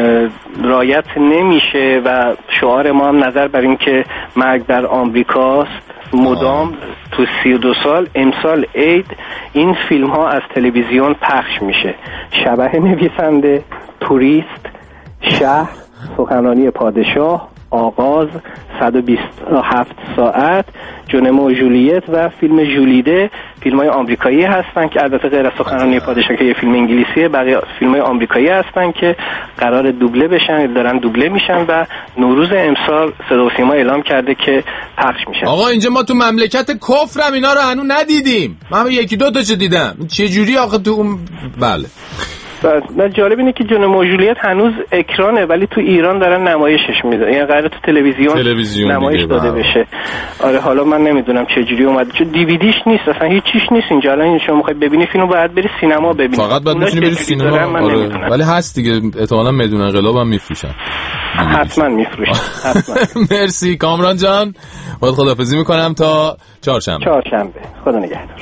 رعایت نمیشه و شعار ما هم نظر بر این که مرگ در آمریکاست مدام تو سی و دو سال. امسال عید این فیلم ها از تلویزیون پخش میشه، شبح نویسنده، توریست، شهر، سخنرانی پادشاه، آغاز، صد و بیست و هفت ساعت، جونمو و جولیت و فیلم جولیده. فیلم های آمریکایی هستن که البته غیر از سخنرانی پادشاه که یه فیلم انگلیسیه، بقیه فیلم های آمریکایی هستن که قرار دوبله بشن، دارن دوبله میشن و نوروز امسال صدا و سیما اعلام کرده که پخش میشن. آقا اینجا ما تو مملکت کفرم اینا رو هنوز ندیدیم، من یکی دو تاشو دیدم. چه جوری آخه تو؟ بله نه جالب اینه که جنوم و جولیت هنوز اکرانه ولی تو ایران دارن نمایشش میدن، یعنی قراره تو تلویزیون, تلویزیون نمایش داده بشه. آره حالا من نمیدونم چه جوری اومده، چون دیویدیش نیست اصلا، هیچ چیش نیست اینجا. الان شما میخوای ببینی فیلمو باید بری سینما ببینی، فقط باید بتونی بری سینما. آره. ولی هست دیگه احتمالاً میدون انقلاب هم میفروشن، حتما میفروشن حتما. مرسی کامران جان، باید خداحافظی میکنم تا چهارشنبه. چهارشنبه خدا نگهدار.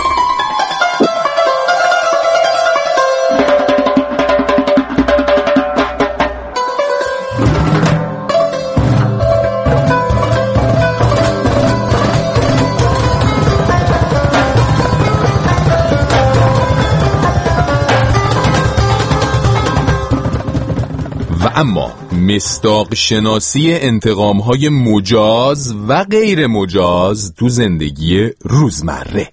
و اما مصداق شناسی انتقام‌های مجاز و غیر مجاز تو زندگی روزمره.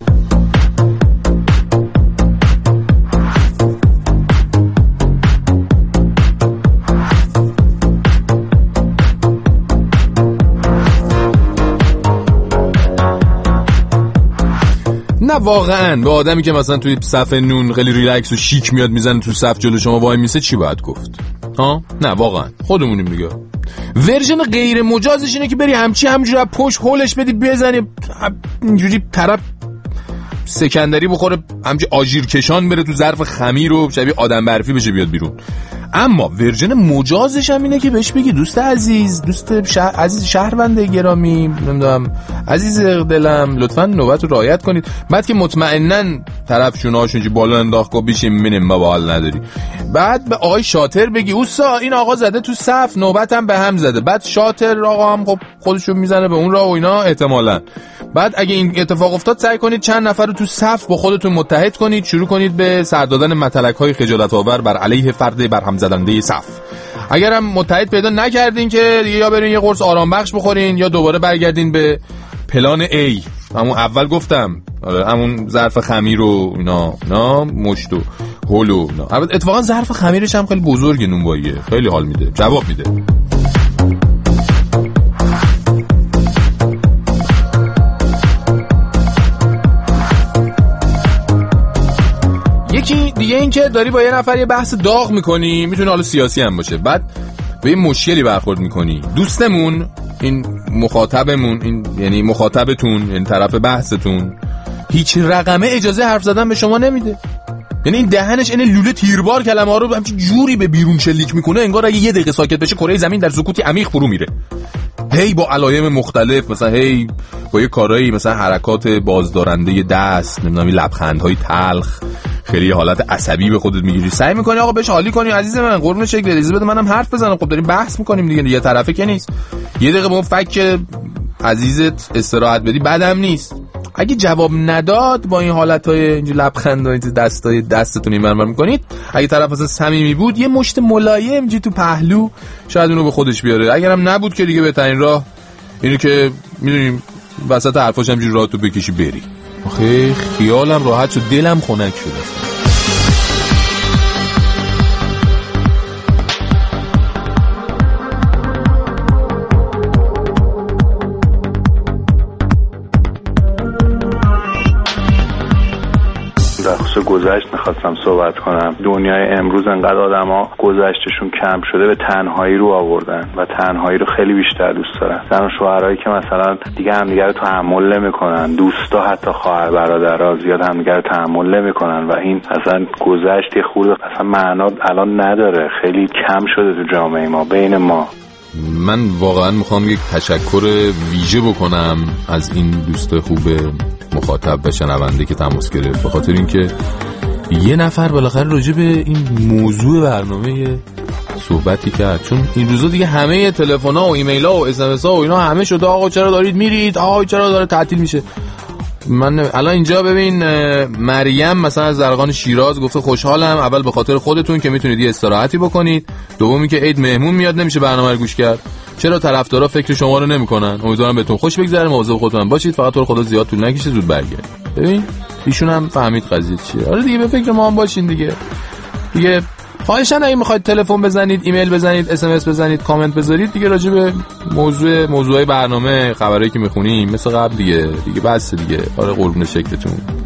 نه واقعا به آدمی که مثلا توی صف نون خیلی ریلکس و شیک میاد میزنه تو صف جلو شما وای میسه چی باید گفت؟ ها نه واقعا خودمونیم دیگه. ورژن غیر مجازش اینه که بری همچی همجوری از پشت هولش بدی بزنی اینجوری طرف سکندری بخوره، همچی آژیر کشان بره تو ظرف خمیر و شبیه آدم برفی بشه بیاد بیرون. اما ورژن مجازش هم اینه که بهش بگی دوست عزیز، دوست شهر... عزیز شهروند گرامی، نمیدونم عزیز دلم لطفاً نوبت رو رعایت کنید. بعد که مطمئناً طرف شونه‌هاشون چی بالا انداخت گفت بیشیم منم با حال نداری، بعد به آقای شاطر بگی اوسا این آقا زده تو صف نوبتم به هم زده. بعد شاطر آقا هم خب خودشو میزنه به اون راه و اینا احتمالاً. بعد اگه این اتفاق افتاد سعی کنید چند نفر رو تو صف با خودتون متحد کنید، شروع کنید به سر دادن متلک‌های خجالت آور بر علیه فرد برهم زدنده صف. اگرم متحد پیدا نکردین که دیگه یا برین یه قرص آرام بخش بخورین یا دوباره برگردین به پلان A. همون اول گفتم آره همون ظرف خمیر و اینا نه مشت و هول و اینا. البته اتفاقا ظرف خمیرش هم خیلی بزرگه، نونواییه، خیلی حال میده، جواب میده. یکی دیگه این که داری با یه نفر یه بحث داغ میکنی، میتونه حالا سیاسی هم باشه، بعد به یه مشکلی برخورد میکنی، دوستمون این مخاطبمون این یعنی مخاطبتون یعنی طرف بحثتون هیچ رقمه اجازه حرف زدن به شما نمیده. یعنی این دهنش این لوله تیربار کلمه ها رو همچین جوری به بیرون شلیک میکنه انگار اگه یه دقیقه ساکت بشه کره زمین در سکوتی عمیق فرو میره. هی با علایم مختلف، مثلا هی با یه کارایی مثلا حرکات بازدارنده دست، نمیدونم لبخندهای تلخ، خیلی حالت عصبی به خودت میگیری، سعی میکنی آقا بهش حالی کنی، عزیز من قربون شکل اجازه بده منم حرف بزنم. خب داریم بحث میکنیم دیگه، یه طرفه که نیست. یه دقیقه به اون فک عزیزت استراحت بدی بعدم نیست. اگه جواب نداد با این حالتای اینجوری لبخند و این دستای دستتون اینور میکنید، اگه طرف اصلا صمیمی بود یه مشت ملایم اینجوری تو پهلو شاید اونو به خودش بیاره. اگرم نبود که دیگه بهترین راه اینه که میدونیم وسط حرفاش همجوری راه تو بکشی بری. آخه خیالم راحت شد، دلم خنک شد. گذشت میخواستم صحبت کنم. دنیای امروز انقدر آدم ها گذشتشون کم شده به تنهایی رو آوردن و تنهایی رو خیلی بیشتر دوست دارن. زن و شوهرایی که مثلا دیگه همدیگه رو تحمل نمیکنن، دوستا حتی خواهر برادرها زیاد همدیگه رو تحمل نمیکنن و این اصلا گذشت خورده اصلا معنا الان نداره، خیلی کم شده تو جامعه ما بین ما. من واقعا میخوام یک تشکر ویژه بکنم از این دوست خوب مخاطب و شنونده که تماس گرفت، به خاطر اینکه یه نفر بالاخره راجع به این موضوع برنامه صحبتی کرد. چون این روزا دیگه همه تلفن‌ها و ایمیل‌ها و اس ام اس‌ها و اینا همه شده آقا چرا دارید میرید، آقا چرا داره تعطیل میشه. من الان اینجا ببین مریم مثلا از زرقان شیراز گفته خوشحالم، اول به خاطر خودتون که میتونید یه استراحتی بکنید، دومی که عید مهمون میاد نمیشه برنامه رو گوش کرد، چرا طرفدارا فکر شما رو نمیکنن. امیدوارم بهتون خوش بگذره، مواظب خودتون باشید، فقط تو خدا زیاد طول نکشه زود برگرد. ببین ایشون هم فهمید قضیه چیه. آره دیگه به فکر ما هم باشین دیگه. دیگه خواهشاً اگه میخواید تلفن بزنید، ایمیل بزنید، اس ام اس بزنید، کامنت بذارید دیگه راجع به موضوع موضوعی برنامه خبرایی که میخونیم مثل قبل دیگه دیگه بس دیگه. آره قربون شکلتون.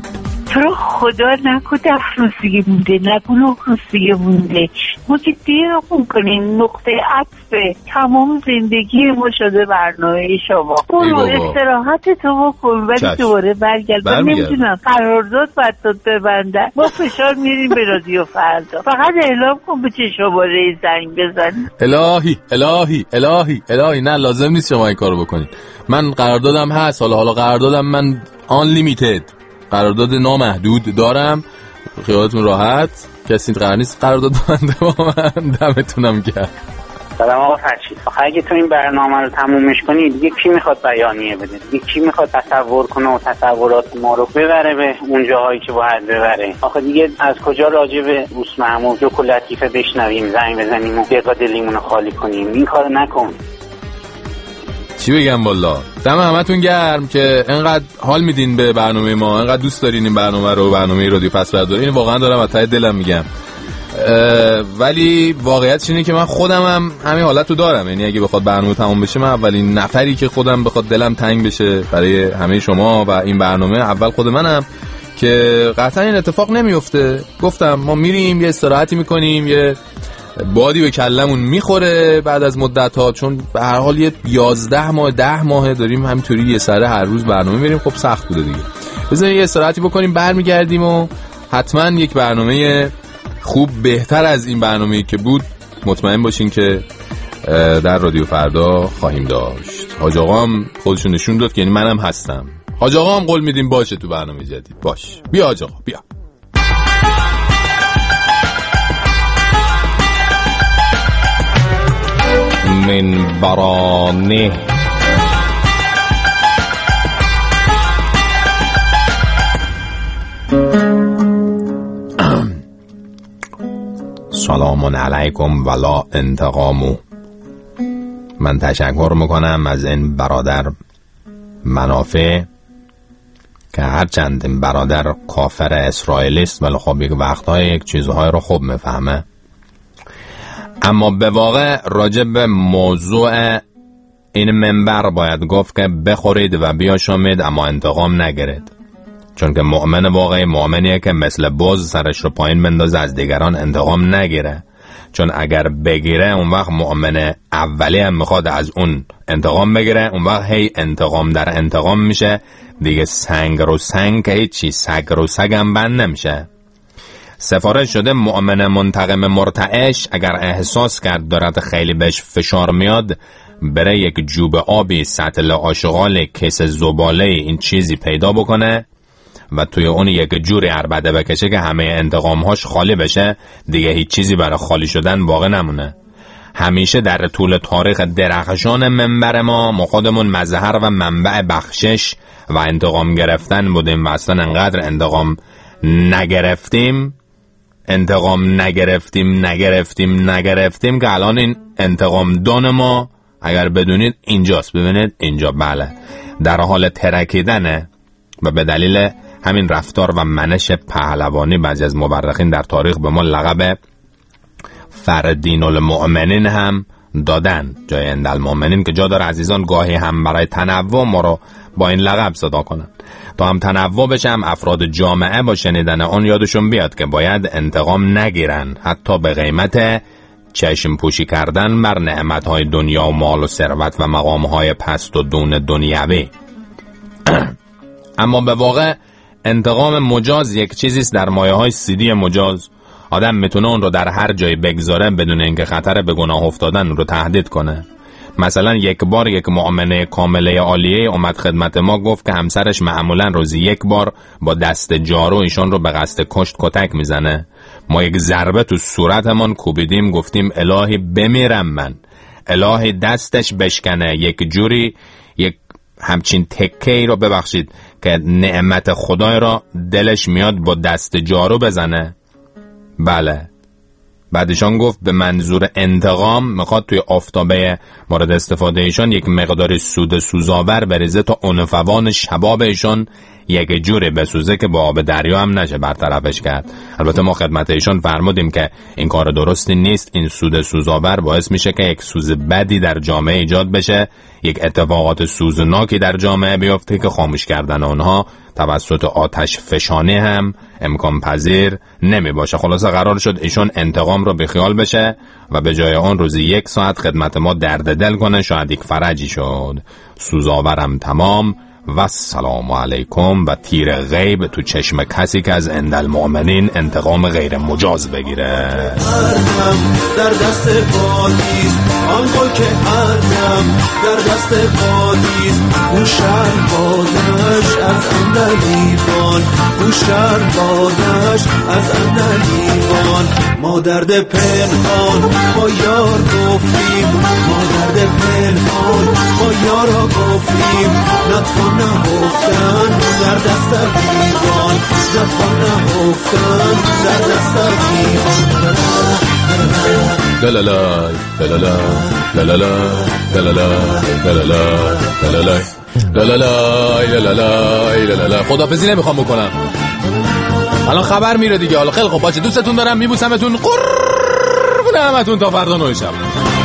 تو رو خدا نکو ده روز دیگه مونده، نکو نه روز دیگه مونده. ما که دیر کنیم، نقطه عطفه تمام زندگی ما شده برنامه شما. برو استراحت تو بکن ولی دوباره برگرد. من نمیدونم قرارداد باید ببندن، ما فشار میریم به رادیو فردا. فقط اعلام کن به چه شماره زنگ بزن. الهی الهی الهی الهی نه لازم نیست شما این کارو بکنید. من قراردادم هست، حالا حالا قراردادم من آن لیمیتد، قرارداد نامحدود دارم، خیالتون راحت، کسی قرار نیست قرارداد بنده با من. دمتونم گرم. سلام آقا فرشید. اگه تو این برنامه رو تمومش کنی دیگه کی میخواد بیانیه بده؟ دیگه کی میخواد تصور کنه و تصورات ما رو ببره به اون جاهایی که باید ببره؟ آخه دیگه از کجا راجع به روس محمود و لطیفه بشنویم، زنگ بزنیم و دقیقا دلیمون رو خالی کنیم؟ این کارو نکن. چی بگم والا، دم همتون گرم که انقدر حال میدین به برنامه ما، انقدر دوست دارین این برنامه رو، برنامه رادیو پسورد. این واقعا دارم از ته دلم میگم، ولی واقعیتش اینه که من خودم هم همین حالت رو دارم. یعنی اگه بخواد برنامه تمام بشه، من اولین نفری که خودم بخواد دلم تنگ بشه برای همه شما و این برنامه اول خود منم، که قطعا این اتفاق نمیفته. گفتم ما میریم یه استراحتی میکنیم، یه بادی به کلمون میخوره بعد از مدت ها، چون به هر حال یه یازده ماه ده ماه داریم همینطوری یه سره هر روز برنامه میریم. خب سخت بوده دیگه، بذاریم یه استراحتی بکنیم، برمیگردیم و حتما یک برنامه خوب بهتر از این برنامه‌ای که بود مطمئن باشین که در رادیو فردا خواهیم داشت. حاج آقام خودشون نشون داد که یعنی منم هستم. حاج آقام قول میدیم باشه تو برنامه جدید. باش بیا حاج آقا بیا. من برانه سلام علیکم ولا انتقامو. من تشکر میکنم از این برادر منافع که هرچند این برادر کافر اسرائیلیست ولی خب یک وقتهای یک چیزهای رو خوب میفهمه. اما به واقع راجع به موضوع این منبر باید گفت که بخورید و بیاشامید اما انتقام نگیرید، چون که مؤمن واقعی مؤمنیه که مثل بز سرش رو پایین بندازه از دیگران انتقام نگیره، چون اگر بگیره اون وقت مؤمن اولی هم میخواد از اون انتقام بگیره، اون وقت هی انتقام در انتقام میشه دیگه. سنگ رو سنگ که هیچی، سگ رو سگ هم بند نمیشه. سفارش شده مؤمن منتقم مرتعش اگر احساس کرد دارد خیلی بهش فشار میاد، بره یک جوب آبی سطل آشغال کیسه زباله این چیزی پیدا بکنه و توی اون یک جوری عربده بکشه که همه انتقامهاش خالی بشه، دیگه هیچ چیزی برای خالی شدن باقی نمونه. همیشه در طول تاریخ درخشان منبر ما ما خودمون مظهر و منبع بخشش و انتقام گرفتن بودیم و اصلا انقدر انتقام نگرفتیم انتقام نگرفتیم نگرفتیم نگرفتیم که الان این انتقام دان ما اگر بدونید اینجاست. ببینید اینجا، بله، در حال ترکیدنه و به دلیل همین رفتار و منش پهلوانی بعضی از مورخین در تاریخ به ما لقب فردین المؤمنین هم دادن، جای اندل المؤمنین که جا داره عزیزان گاهی هم برای تنوع ما رو با این لقب صدا کنن تا هم تنوع بشه، هم افراد جامعه با شنیدن اون یادشون بیاد که باید انتقام نگیرن، حتی به قیمت چشم پوشی کردن بر نعمتهای دنیا و مال و ثروت و مقامهای پست و دون دنیوی. اما به واقع انتقام مجاز یک چیزیست در مایه های سیدی مجاز. آدم میتونه اون رو در هر جایی بگذاره بدون اینکه خطر به گناه افتادن رو تهدید کنه. مثلا یک بار یک مؤمنه کامله عالیه اومد خدمت ما، گفت که همسرش معمولا روزی یک بار با دست جارو ایشون رو به قصد کشت کتک میزنه. ما یک ضربه تو صورتمون کوبیدیم، گفتیم الهی بمیرم من، الهی دستش بشکنه، یک جوری یک همچین تکه‌ای رو ببخشید که نعمت خدای را دلش میاد با دست جارو بزنه. بله. بعدشان گفت به منظور انتقام میخواد توی آفتابه مورد استفاده ایشان یک مقداری سود سوزاور بریزه تا عنفوان شباب ایشان یک جوری بسوزه که با آب دریا هم نشه برطرفش کرد. البته ما خدمت ایشون فرمودیم که این کار درستی نیست. این سود سوزآور باعث میشه که یک سوز بدی در جامعه ایجاد بشه، یک اتفاقات سوزناکی در جامعه بیفته که خاموش کردن اونها توسط آتش فشانی هم امکان پذیر نمی باشه. خلاصه قرار شد ایشون انتقام رو بخیال بشه و به جای اون روزی یک ساعت خدمت ما درد دل کنه، شاید یک فرجی شد. سوزآورم تمام و السلام علیکم و تیر غیب تو چشم کسی که از عند المؤمنین انتقام غیر مجاز بگیره. هردم در دست بادیست آنگل که هردم در دست بادیست اون شهر بادش از اندلیوان اون شهر بادش از اندلیوان ما درد پنهان با یار گفتیم ما درد پنهان با یارا گفتیم نتوان نهفتن در دست دیوان نتوان نهفتن در دست دیوان لالالای لالالای لالالای لالالای لالالای لالالای لالالای لالالای. خداحافظی نمیخوام بکنم، الان خبر میره دیگه. حالا خیلی خوب باشه، دوستتون دارم، میبوسمتون، قربون همتون تا فردا نه شب.